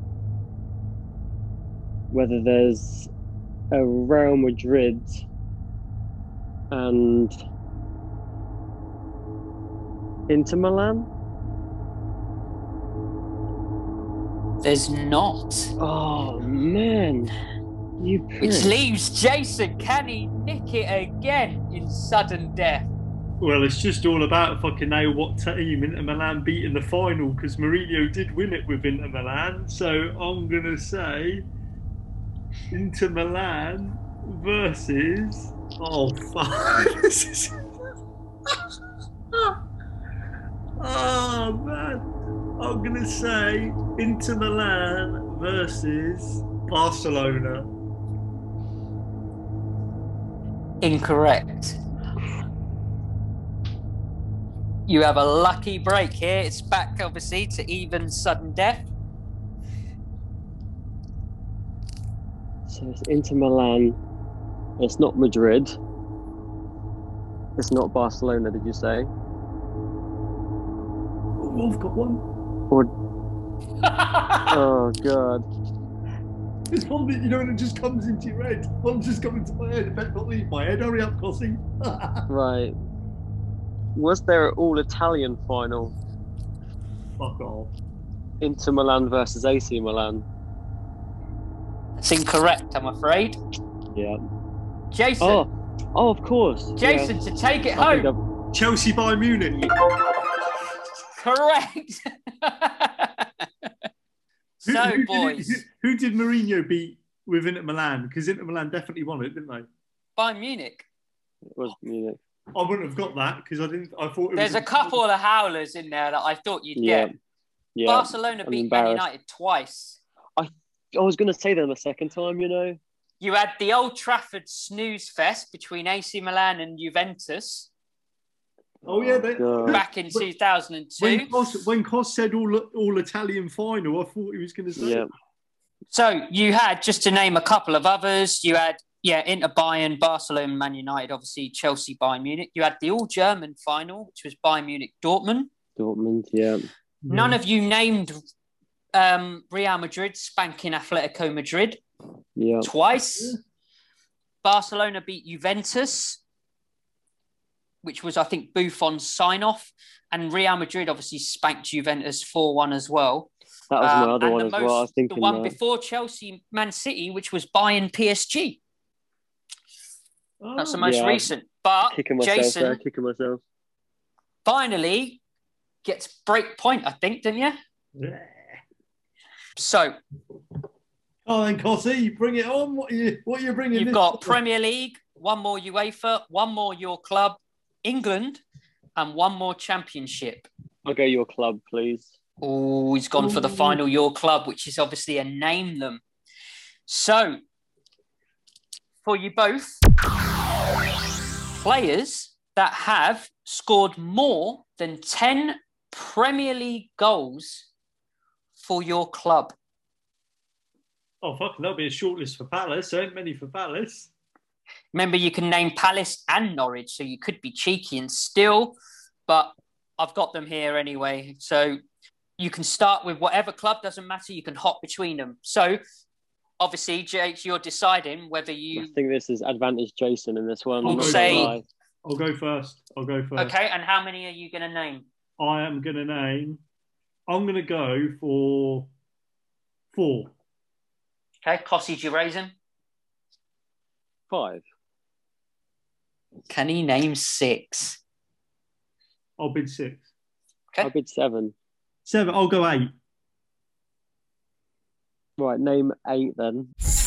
whether there's a Real Madrid and Inter Milan. There's not. Oh man, you Which prick. leaves Jason. Can he nick it again in sudden death? Well, it's just all about if I can nail what team Inter Milan beat in the final, because Mourinho did win it with Inter Milan. So I'm going to say Inter Milan versus... Oh, fuck. This is... Oh, man. I'm going to say Inter Milan versus Barcelona. Incorrect. You have a lucky break here. It's back, obviously, to even sudden death. So it's Inter Milan. It's not Madrid. It's not Barcelona, did you say? Oh, I've got one. Or... oh, God. It's one that, you know, and it just comes into your head. One's just coming to my head. It better not leave my head. Hurry up, Cossie. Right. Was there an all-Italian final? Fuck off. Inter Milan versus A C Milan? It's incorrect, I'm afraid. Yeah. Jason. Oh, oh, of course. Jason, Yeah. to take it I think home. I've- Chelsea, Bayern Munich. Correct. Who- so, who did it- boys. who, who did Mourinho beat with Inter Milan? Because Inter Milan definitely won it, didn't they? Bayern Munich. It was Munich. I wouldn't have got that because I didn't. I thought it There's was a couple of howlers in there that I thought you'd Yeah. get. Yeah. Barcelona I'm beat Man embarrassed. United twice. I was going to say them a second time, you know. You had the Old Trafford snooze fest between A C Milan and Juventus Oh yeah, they, God. back in two thousand two. when Cos, when Cos said all all Italian final, I thought he was going to say. Yeah. So you had, just to name a couple of others, you had, yeah, Inter Bayern, Barcelona, Man United, obviously Chelsea, Bayern Munich. You had the all-German final, which was Bayern Munich, Dortmund. Dortmund, yeah. None of you named um, Real Madrid spanking Atletico Madrid Yeah. twice. Barcelona beat Juventus, which was, I think, Buffon's sign-off. And Real Madrid obviously spanked Juventus four one as well. That was my Um, other and one the as most, well. I was thinking the one that. before Chelsea, Man City, which was Bayern P S G. Oh, That's the most Yeah. recent. But Kicking myself Jason there, kicking myself. finally gets break point, I think, didn't you? yeah. So Oh, then Cossie, bring it on. What are you? What are you bringing? you've this got time? Premier League, one more UEFA, one more your club, England, and one more championship. I'll go your club, please. Oh, he's gone for the final your club, which is obviously a name them. So, for you both, players that have scored more than ten Premier League goals for your club. Oh, fuck, that'll be a short list for Palace. There ain't many for Palace. Remember, you can name Palace and Norwich, so you could be cheeky and still, but I've got them here anyway. So you can start with whatever club, doesn't matter. You can hop between them. So obviously, Jake, you're deciding whether you... I think this is advantage Jason in this one. I'll go say- I'll go first. I'll go first. Okay, and how many are you going to name? I am going to name... I'm going to go for four. Okay, Cossie, do you raise him? Five. Can he name six? I'll bid six. Okay. I'll bid seven. Seven. I'll go eight. Right, name eight then.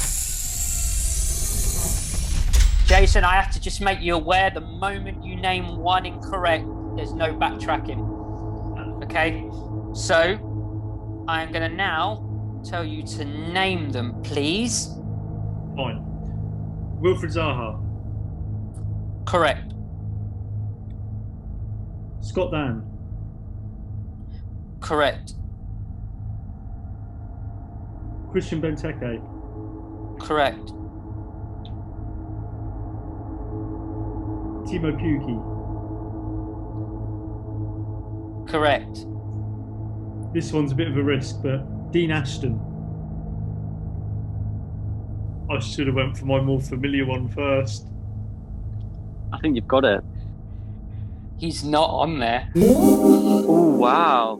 Jason, I have to just make you aware, the moment you name one incorrect, there's no backtracking. Okay? So, I am going to now tell you to name them, please. Fine. Wilfred Zaha. Correct. Scott Dan. Correct. Christian Benteke. Correct. Timo Pukki. Correct. This one's a bit of a risk, but Dean Ashton. I should have went for my more familiar one first. I think you've got it. He's not on there. Oh, wow.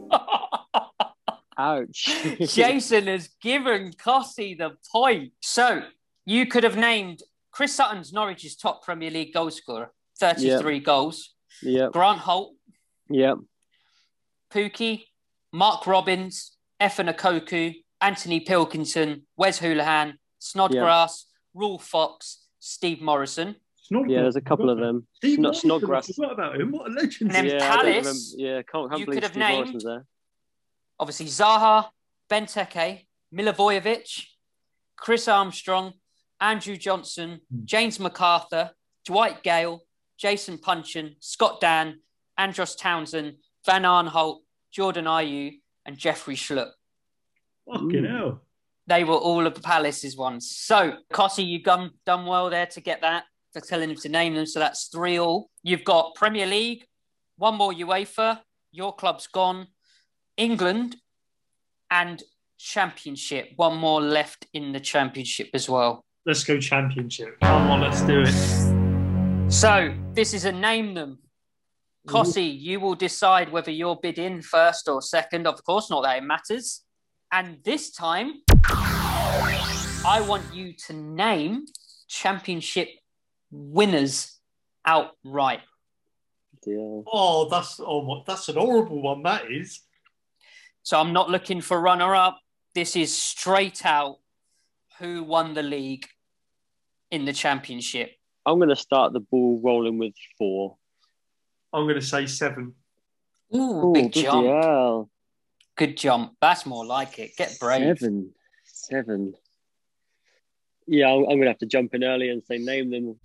Ouch. Jason has given Cossie the point. So, you could have named Chris Sutton's Norwich's top Premier League goal scorer, thirty-three Yep. goals. Yep. Grant Holt, Yep. Pukki, Mark Robbins, Efan Okoku, Anthony Pilkington, Wes Hoolahan, Snodgrass, Rule Fox, Steve Morrison. Snodgrass. Yeah, there's a couple of them. Steve Sno- Morrison, Snodgrass. I forgot about him. What a legend. And then Yeah, I don't remember. Palace, Yeah, can't, can't you believe could have Steve named- Morrison's there. Obviously, Zaha, Benteke, Milivojevic, Chris Armstrong, Andrew Johnson, James MacArthur, Dwight Gale, Jason Punchin, Scott Dan, Andros Townsend, Van Arnholt, Jordan Ayew, and Jeffrey Schlupp. Fucking hell. They were all of the Palace's ones. So, Cossie, you've done, done well there to get that, for telling him to name them. So that's three all. You've got Premier League, one more UEFA, your club's gone, England, and Championship. One more left in the Championship as well. Let's go Championship. Come on, let's do it. So, this is a name them. Cossie, you will decide whether you're bid in first or second. Of course, not that it matters. And this time, I want you to name Championship winners outright. Yeah. Oh, that's oh, my, that's an horrible one, that is. So I'm not looking for runner-up. This is straight out who won the league in the Championship. I'm going to start the ball rolling with four. I'm going to say seven. Ooh, Ooh, big bloody jump. hell. Good jump. That's more like it. Get brave. Seven. Seven. Yeah, I'm, I'm going to have to jump in early and say name them.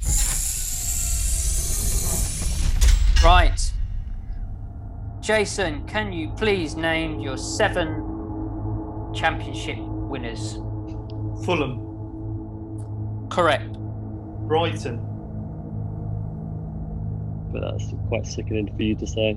Right. Jason, can you please name your seven Championship winners? Fulham. Correct. Brighton. But that's quite sickening for you to say.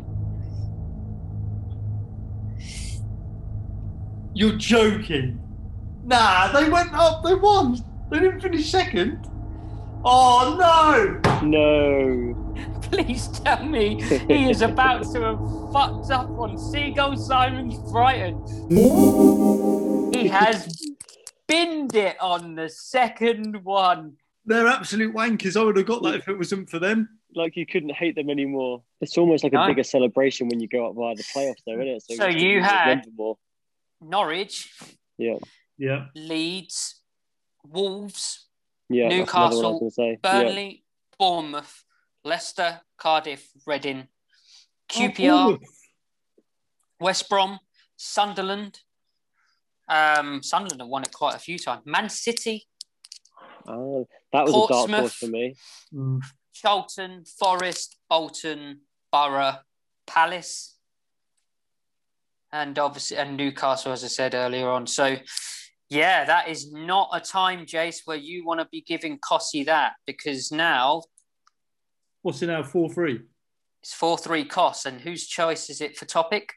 You're joking. Nah, they went up. They won. They didn't finish second. Oh, no. No. Please tell me he is about to have fucked up on Seagull Simon's Brighton. He has binned it on the second one. They're absolute wankers. I would have got that if it wasn't for them. Like you couldn't hate them anymore. It's almost like a No. bigger celebration when you go up via the playoffs, though, isn't it? So it's- you had- remember more. Norwich, Yeah, Yeah. Leeds, Wolves, yeah. that's another one I was Newcastle, gonna say. Burnley, Bournemouth, Leicester, Cardiff, Reading, Q P R, West Brom, Sunderland. Um, Sunderland have won it quite a few times. Man City. Oh, that was Portsmouth, a dark horse for me. Mm. Charlton, Forest, Bolton, Borough, Palace, and obviously and Newcastle, as I said earlier on. So, yeah, that is not a time, Jace, where you want to be giving Cossie that, because now What's it now? four three. it's four three Coss. And whose choice is it for topic?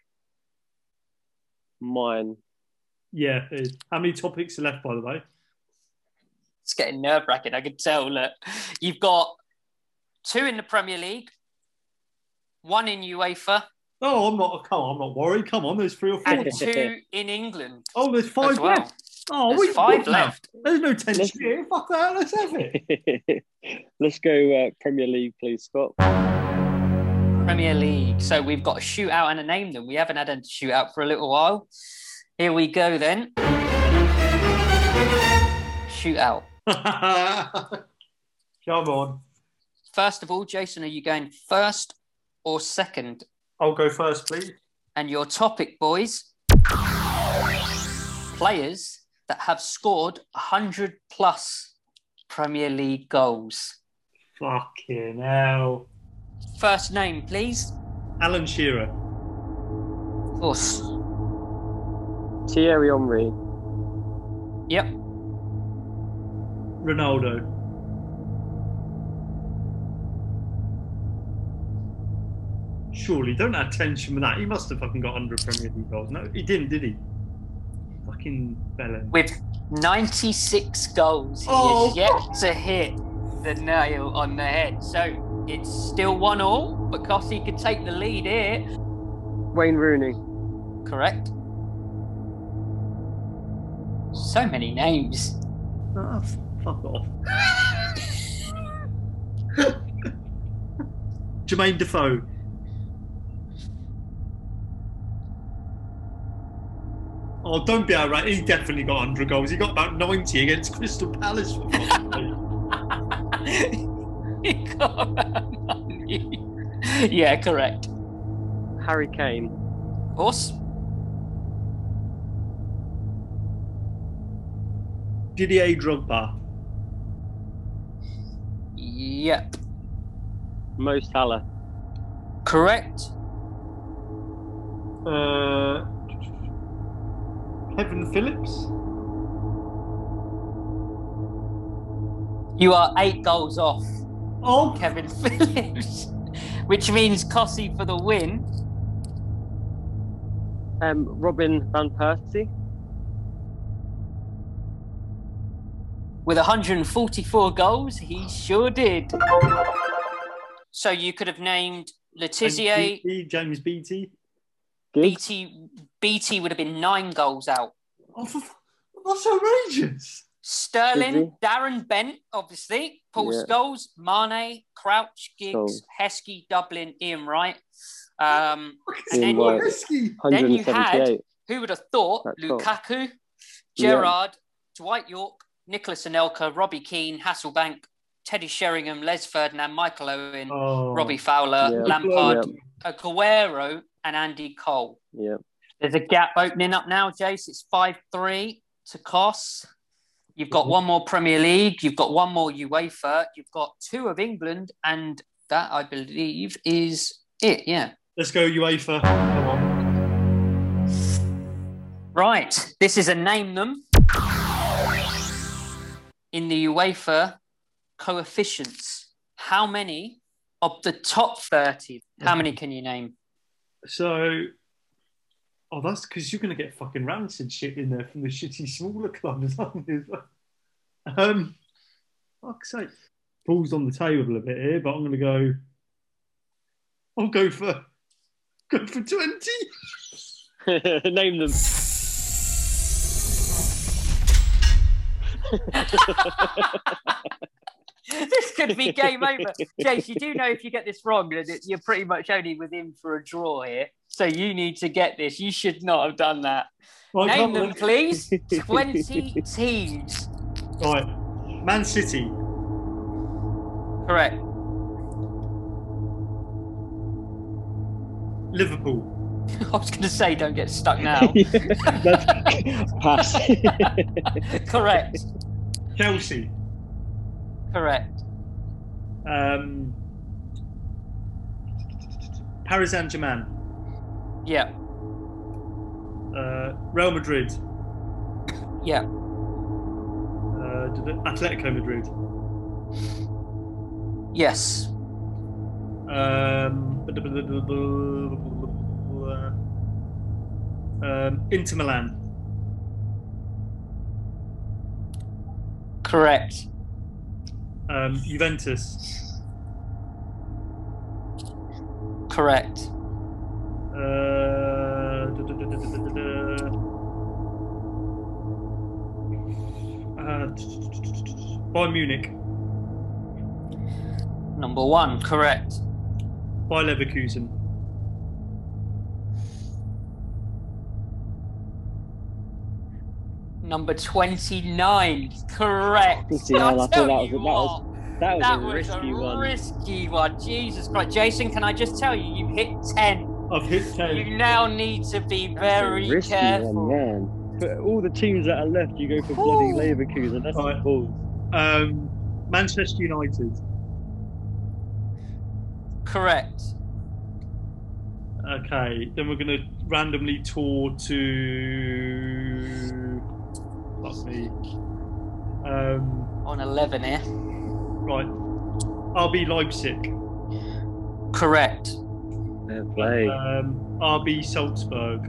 Mine. Yeah. It is. How many topics are left, by the way? It's getting nerve-wracking, I can tell. Look, you've got two in the Premier League, one in UEFA, Oh, I'm not. Come on, I'm not worried. Come on, there's three or four. and two in England. Oh, there's five as well. left. Oh, There's we five now. left. There's no tension Let's- here. Fuck that. Let's have it. Let's go uh, Premier League, please, Scott. Premier League. So we've got a shootout and a name them. We haven't had a shootout for a little while. Here we go then. Shootout. Come on. First of all, Jason, are you going first or second? I'll go first, please. And your topic, boys, players that have scored one hundred plus Premier League goals. Fucking hell. First name, please. Alan Shearer. Of course. Thierry Henry. Yep. Ronaldo. Surely, don't add tension with that. He must have fucking got one hundred Premier League goals. No, he didn't, did he? Fucking bellend. With ninety-six goals, he Oh, is yet to hit the nail on the head. So it's still one all, but Cossie could take the lead here. Wayne Rooney. Correct. So many names. Ah, f- fuck off. Jermaine Defoe. Oh, don't be outright. He definitely got one hundred goals. He got about ninety against Crystal Palace. For fuck's sake. He got about ninety. Yeah, correct. Harry Kane. Of course. Didier Drogba. Yep. Mo Salah. Correct. Uh, Kevin Phillips. You are eight goals off Oh, Kevin Phillips, which means Cossie for the win. Um, Robin Van Persie. With one hundred forty-four goals, he sure did. So you could have named Letizier, Beattie, James Beattie. Giggs. B T. B T would have been nine goals out. Oh, for, f- that's outrageous. Sterling, Did Darren Bent, obviously. Paul Yeah. Scholes, Mane, Crouch, Giggs, Scholes. Heskey, Dublin, Ian Wright. Um, and Ian then, Wright. Risky. then you had, one hundred seventy-eight. who would have thought, That's cool. Lukaku, Yeah. Gerrard, Dwight York, Nicholas Anelka, Robbie Keane, Hasselbank, Teddy Sheringham, Les Ferdinand, Michael Owen, Oh. Robbie Fowler, Yeah. Lampard, Aguero, and Andy Cole. Yeah. There's a gap opening up now, Jace. It's five three to Kos. You've got one more Premier League. You've got one more UEFA. You've got two of England. And that, I believe, is it. Yeah. Let's go UEFA. Come on. Right. This is a name them. In the UEFA coefficients, how many of the top thirty, how many can you name? So, oh, that's because you're going to get fucking rancid shit in there from the shitty smaller clubs, aren't you? Um, fuck's sake. Balls on the table a bit here, but I'm going to go. I'll go for go for twenty. Name them. This could be game over. Jace, you do know if you get this wrong, that you're pretty much only within for a draw here. So you need to get this. You should not have done that. Right, Name come them, on. please. twenty teams. Right, Man City, Correct. Liverpool. I was going to say, don't get stuck now. That's pass. Correct. Chelsea. Correct. Um, Paris Saint-Germain. Yeah. Uh, Real Madrid. Yeah. Uh, Atletico Madrid. Yes. Um, um, Inter Milan. Correct. Um, Juventus. Correct. Uh, da, da, da, da, da, da, da. Uh, Bayern Munich. Number one. Correct. Bayer Leverkusen. Number twenty-nine. Correct. Yeah, I thought that was, you that was what, that was that a was risky a one. risky one. Jesus Christ. Jason, can I just tell you, you've hit ten. I've hit ten. You now need to be That's very a risky careful. one, man. For all the teams that are left, you go for bloody Leverkusen. That's Right. balls. Um, Manchester United. Correct. Okay, then we're going to randomly tour to. Fuck me. Um, On eleven here. right. R B Leipzig. Correct. Fair play. Um, R B Salzburg.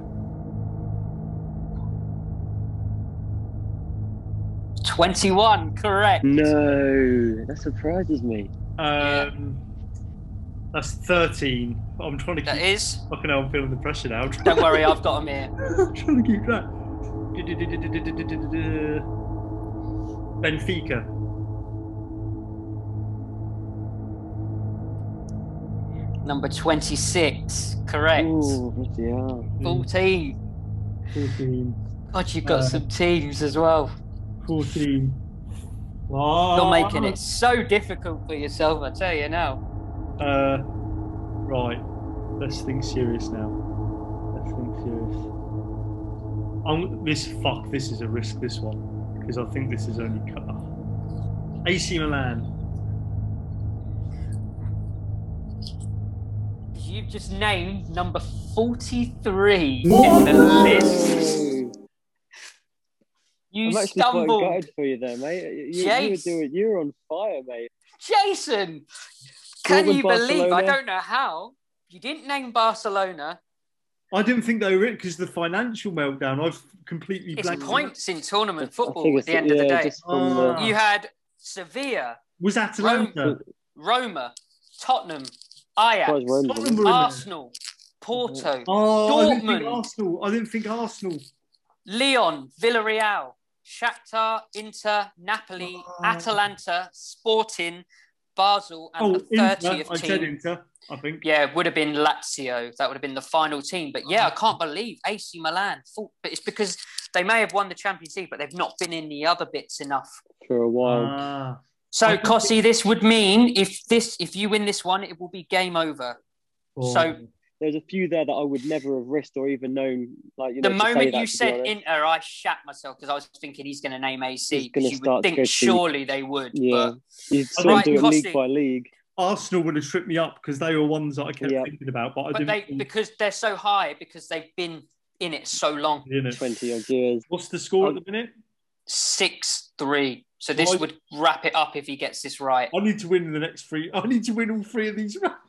twenty-one. Correct. No, that surprises me. Um, That's thirteen. I'm trying to keep. That is. Fucking hell, I'm feeling the pressure now. I'm trying, Don't worry, I've got them here. I'm trying to keep track. Benfica. Number twenty-six. Correct. Ooh, bloody hell. fourteen. fourteen. God, you've got Uh, some teams as well. fourteen. Oh. You're making it so difficult for yourself, I tell you now. Uh, right. Let's think serious now. Let's think serious. I'm, this fuck. This is a risk. This one because I think this is only cut. A C Milan. You've just named number forty-three in the list. You I'm actually stumbled. quite gutted for you there, mate. You, you, were Jace. doing, you were on fire, mate. Jason, can Dortmund, you believe? I Barcelona. don't know how. You didn't name Barcelona. I didn't think they were it because the financial meltdown. I've completely It's blanked. points in tournament I football think at it's- the end of the yeah, day. just from Ah. the- You had Sevilla, Was Atalanta? Roma, Tottenham, Ajax, Surprised Rome's in Tottenham it. were in there. Arsenal, Porto, Oh, I didn't think Dortmund. Arsenal. I didn't think Arsenal. Leon, Villarreal, Shakhtar, Inter, Napoli, Oh. Atalanta, Sporting, Basel, and Oh, the Inter. thirtieth I said team. Inter. I think. Yeah, it would have been Lazio. That would have been the final team. But yeah, I can't believe A C Milan. Thought- But it's because they may have won the Champions League, but they've not been in the other bits enough. For a while. Ah. So, I think Kossi, this would mean if this, if you win this one, it will be game over. Oh. So There's a few there that I would never have risked or even known. Like you the know, to say moment that, you to be said honest. Inter, I shat myself because I was thinking he's going to name A C. He's gonna You start would to think go through- surely they would. Yeah, But you'd sort Right, of do it Kossi. league by league. Arsenal would have tripped me up because they were ones that I kept Yeah. thinking about, but I but didn't. they think- because they're so high because they've been in it so long. you know. Twenty odd years. What's the score Um, at the minute? Six three. So this Why- would wrap it up if he gets this right. I need to win the next three. I need to win all three of these rounds.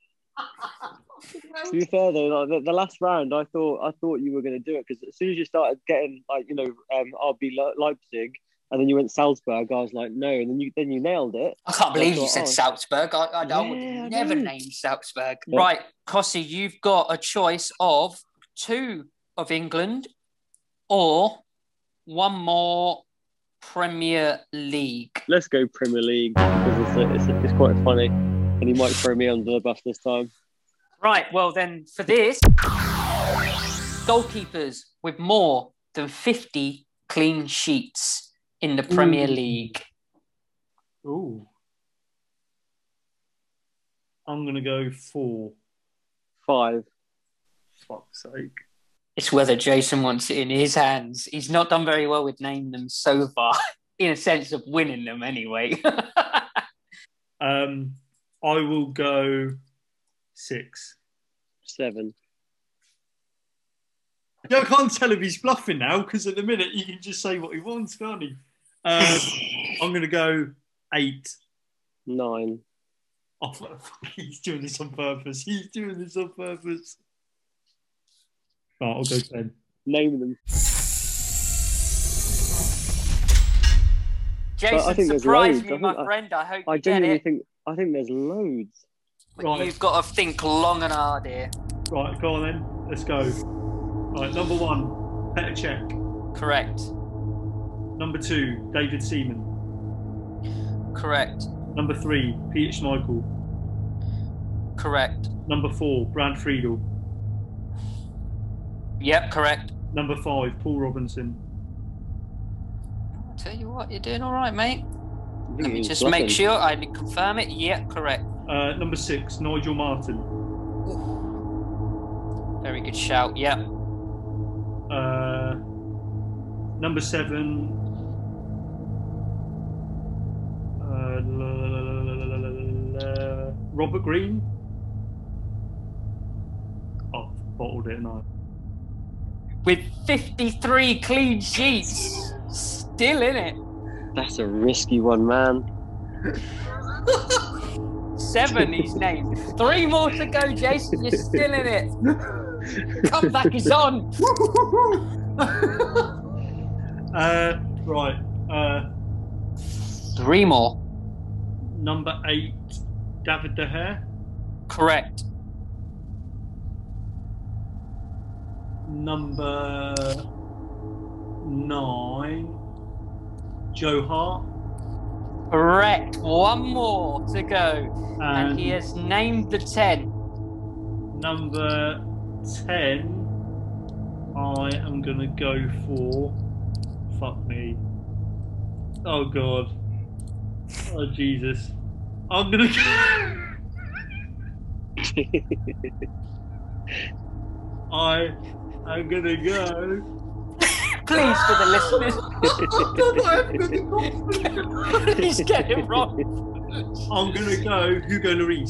To be fair though, like, the, the last round, I thought I thought you were going to do it because as soon as you started getting like you know um, R B Le- Leipzig and then you went Salzburg, I was like no, and then you then you nailed it. I can't believe you thought, said oh. Salzburg. I, I, I Yeah, would I never know. name Salzburg. Yeah. Right, Kossi, you've got a choice of two of England or one more Premier League. Let's go Premier League because it's, it's, it's quite funny, and he might throw me under the bus this time. Right, well then for this, goalkeepers with more than fifty clean sheets in the Premier Ooh. League. Ooh. I'm gonna go four. Five. fuck's sake. It's whether Jason wants it in his hands. He's not done very well with naming them so far, in a sense of winning them anyway. um, I will go six. Seven. Yeah, I can't tell if he's bluffing now because at the minute he can just say what he wants, can't he? Um, I'm going to go eight. Nine. Oh, he's doing this on purpose. He's doing this on purpose. Right, I'll go ten. Name them. Jason, I think there's surprise loads. me, I my think I- friend. I hope I you get genuinely it. think I think there's loads. Right. You've got to think long and hard here. Right, go on then. Let's go. Right, number one, Petr Cech. Correct. Number two, David Seaman. Correct. Number three, Peter Schmeichel. Correct. Number four, Brad Friedel. Yep, correct. Number five, Paul Robinson. I'll tell you what, you're doing all right, mate. I think Let me he's just bluffing. make sure I confirm it. Yep, correct. Uh, number six, Nigel Martin. Very good shout. Yep. Uh, number seven, uh, la- la- la- la- la- la- la- la- Robert Green. Oh, bottled it, and I. With fifty-three clean sheets, still in it. That's a risky one, man. Seven he's named. Three more to go, Jason. You're still in it. Comeback is on. uh, right. Uh, Three more. number eight, David De Gea. Correct. Number nine, Joe Hart. Correct. One more to go. And, And he has named the ten. number ten, I am going to go for. Fuck me. Oh, God. Oh, Jesus. I'm going to go. I am going to go. Please, for the listeners, I haven't got the confidence. please get it wrong. I'm going to go Hugo Lloris.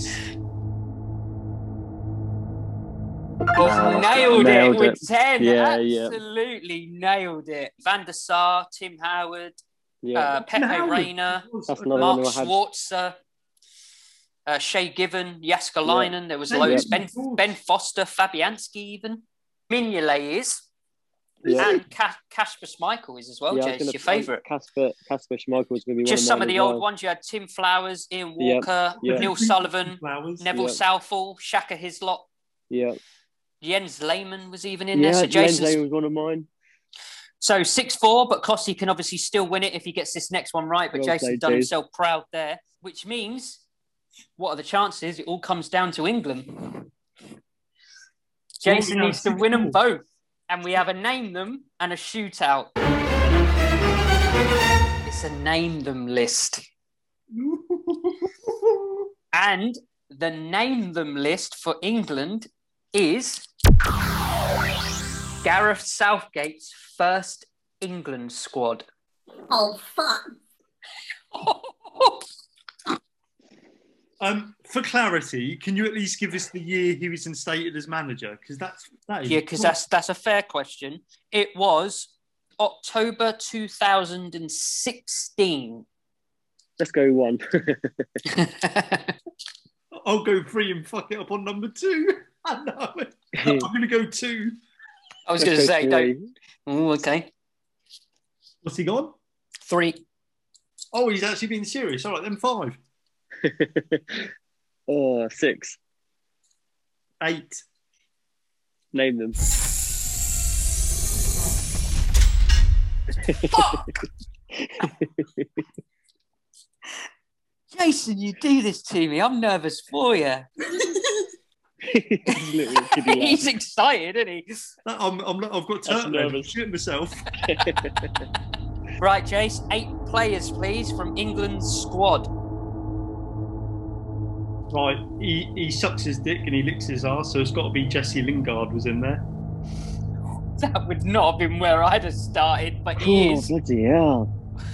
He's Oh, nailed, nailed it with it. ten. Yeah, yeah. Absolutely nailed it. Van der Sar, Tim Howard, Yeah. uh, Pepe Howard. Reina, That's another Mark one who I had. Schwarzer, uh, Shea Given, Jaskalainen. There was Yeah. loads. Yeah. Ben Ben Foster, Fabianski, even. Mignolet is. Yeah. And Ka- Kasper Schmeichel is as well, Yeah, I was Jace. gonna- Your favourite. Casper Casper Schmeichel was going to be Just one some of mine the as old well. ones. You had Tim Flowers, Ian Yeah, Walker, yeah. Neil Sullivan, Flowers. Neville Yeah. Southall, Shaka Hislop, Yeah, Jens Lehmann was even in yeah. there. So Jason's Lensley was one of mine. So six four, but Cossie can obviously still win it if he gets this next one right. But Well Jason's played, done Jace. himself proud there, which means what are the chances? It all comes down to England. Jason yeah, needs to six win them four. both, and we have a name them and a shootout. It's a name them list, and the name them list for England is Gareth Southgate's first England squad. Oh, fuck. Um, for clarity, can you at least give us the year he was instated as manager? Because that's that is Yeah, because that's that's a fair question. It was October two thousand sixteen. Let's go one. I'll go three and fuck it up on number two. I know it. I'm going to go two. I was Let's going to go say, three. don't. Ooh, okay, What's he gone? three. Oh, he's actually being serious. All right, then five, Oh, six. eight. Name them. Jason, you do this to me. I'm nervous for you. He's literally kidding laugh. He's excited, isn't he? That- I'm, I'm, I've got That's turtle. I'm nervous. shitting myself. Right, Jace. Eight players, please, from England's squad. Right, he, he sucks his dick and he licks his ass, so it's got to be Jesse Lingard was in there. That would not have been where I'd have started, but he Oh, is. bloody hell.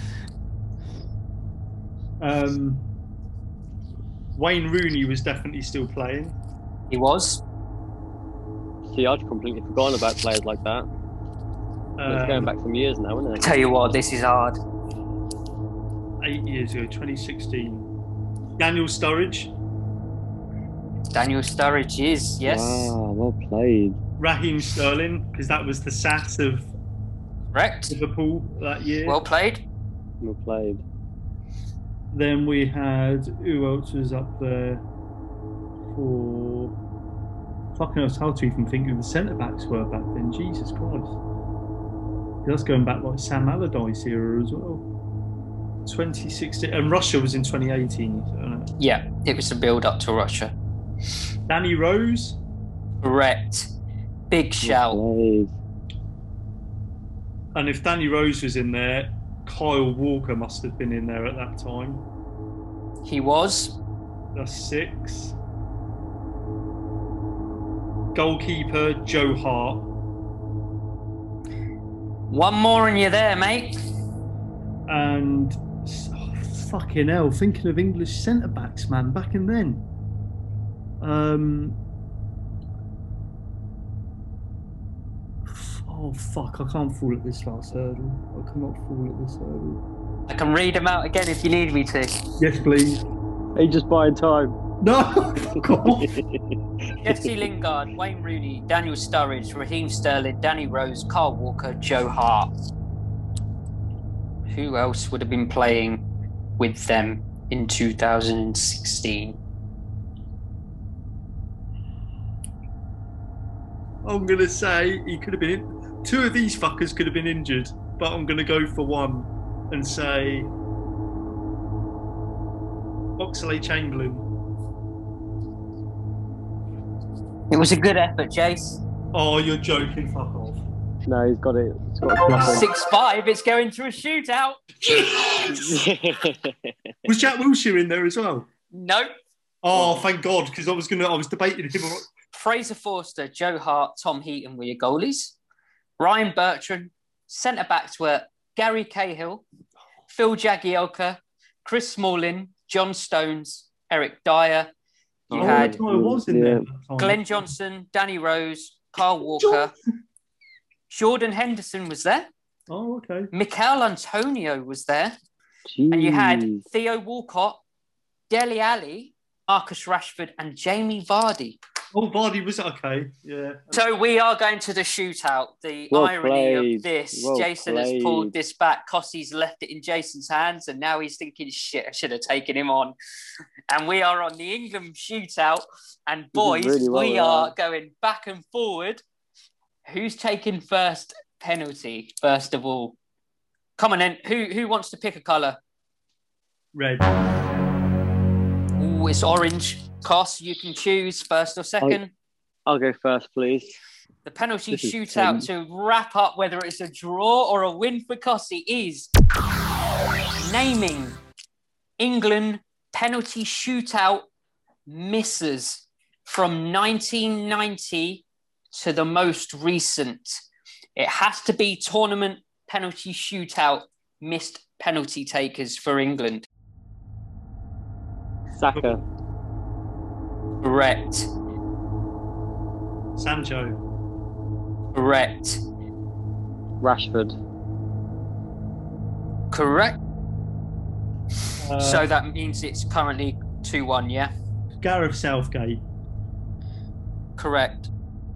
Um, Wayne Rooney was definitely still playing. He was. See, I'd completely forgotten about players like that. It's going Um, back some years now, isn't it? Tell you what, this is hard. eight years ago, twenty sixteen. Daniel Sturridge, Daniel Sturridge is, yes. Wow, well played. Raheem Sterling, because that was the sass of Correct. Liverpool that year. Well played. Well played. Then we had, who else was up there for... Fucking hell, it's hard to even think who the centre-backs were back then. Jesus Christ. That's going back like Sam Allardyce era as well. twenty sixteen, and Russia was in twenty eighteen. So I don't know. Yeah, it was a build up to Russia. Danny Rose, Correct. Big shout. Well played. and if Danny Rose was in there, Kyle Walker must have been in there at that time. He was. That's six. Goalkeeper Joe Hart. One more and you're there, mate. And oh, fucking hell, thinking of English centre backs, man, back in then. Um, oh fuck, I can't fall at this last hurdle. I cannot fall at this hurdle. I can read them out again if you need me to. Yes, please. Are you just buying time? No, fuck off. Jesse Lingard, Wayne Rooney, Daniel Sturridge, Raheem Sterling, Danny Rose, Carl Walker, Joe Hart. Who else would have been playing with them in two thousand sixteen? I'm gonna say he could have been in. Two of these fuckers could have been injured, but I'm gonna go for one and say Oxlade-Chamberlain. It was a good effort, Jace. Oh, you're joking. Fuck off. No, he's got it. He's got it. six five, it's going to a shootout. Was Jack Wilshere in there as well? Nope. Oh, thank God, because I was gonna. I was debating him. Fraser Forster, Joe Hart, Tom Heaton were your goalies. Ryan Bertrand, centre backs were Gary Cahill, Phil Jagielka, Chris Smalling, John Stones, Eric Dyer. You Oh, had I was in there. Yeah. at that time. Glenn Johnson, Danny Rose, Carl Walker, Jordan Henderson was there. Oh, okay. Mikel Antonio was there. Jeez. And you had Theo Walcott, Dele Alli, Marcus Rashford, and Jamie Vardy. Oh, Vardy was okay. Yeah. So we are going to the shootout. The Well irony played. of this, Well Jason has played. pulled this back. Cossey's left it in Jason's hands, and now he's thinking, shit, I should have taken him on. And we are on the England shootout. And boys, really well we with are that. going back and forward. Who's taking first penalty, first of all? Come on then. Who, who wants to pick a colour? Red. Ooh, it's orange. Coss, you can choose first or second. I'll go first, please. The penalty This is shootout to wrap up whether it's a draw or a win for Cossey is naming England penalty shootout misses from nineteen ninety to the most recent. It has to be tournament penalty shootout missed penalty takers for England. Saka. Correct. Sancho. Correct. Rashford. Correct. Uh, So that means it's currently two one, yeah? Gareth Southgate. Correct.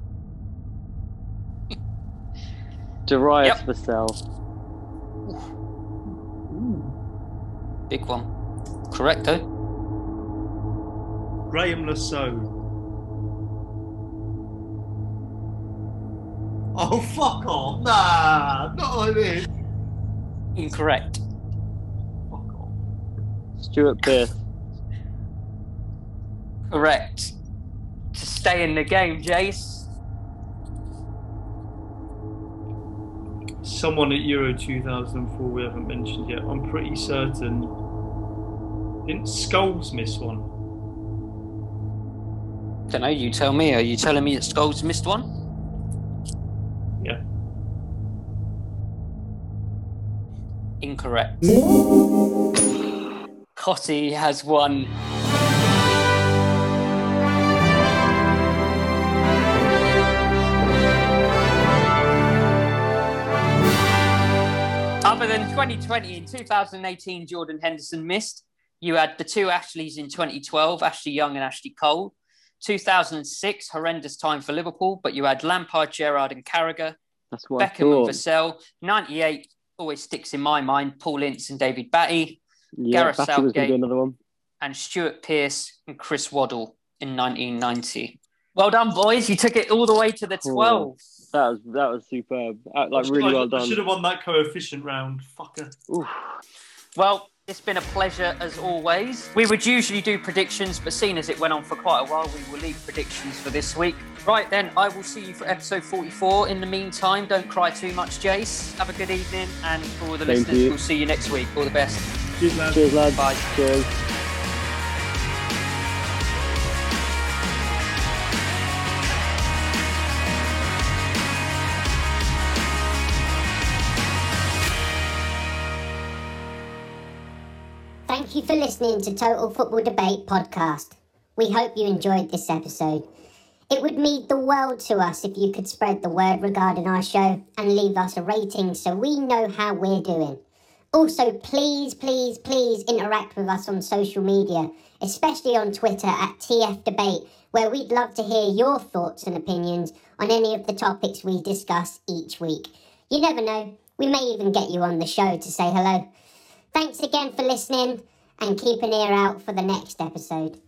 Darius Yep. Vassell. Big one. Correct, though. Graham Lasso. Oh, fuck off. Nah, not like this. Incorrect. Fuck off. Stuart Pearce. Correct. To stay in the game, Jace. Someone at Euro two thousand four we haven't mentioned yet. I'm pretty certain. Didn't Scholes miss one? Don't know, you tell me. Are you telling me that Scholes missed one? Yeah. Incorrect. Cottee has won. Other than twenty twenty, in two thousand eighteen, Jordan Henderson missed. You had the two Ashleys in twenty twelve, Ashley Young and Ashley Cole. two thousand six, horrendous time for Liverpool, but you had Lampard, Gerrard and Carragher. That's what Beckham and Vassell. ninety-eight always sticks in my mind. Paul Ince and David Batty. Yeah, Gareth Batty was going to Southgate be another one. and Stuart Pearce and Chris Waddle in nineteen ninety. Well done, boys. You took it all the way to the twelve. Oh, that was that was superb. Uh, Like really I, well done. I should have won that coefficient round. Fucker. Oof. Well, it's been a pleasure as always. We would usually do predictions, but seeing as it went on for quite a while, we will leave predictions for this week. Right then, I will see you for episode forty-four. In the meantime, don't cry too much, Jace. Have a good evening, and for all the Same to listeners, you. we'll see you next week. All the best. Cheers, lads. Cheers, lads. Bye. Cheers. Thank you for listening to Total Football Debate podcast. We hope you enjoyed this episode. It would mean the world to us if you could spread the word regarding our show and leave us a rating so we know how we're doing. Also, please, please, please interact with us on social media, especially on Twitter at T F Debate, where we'd love to hear your thoughts and opinions on any of the topics we discuss each week. You never know, we may even get you on the show to say hello. Thanks again for listening, and keep an ear out for the next episode.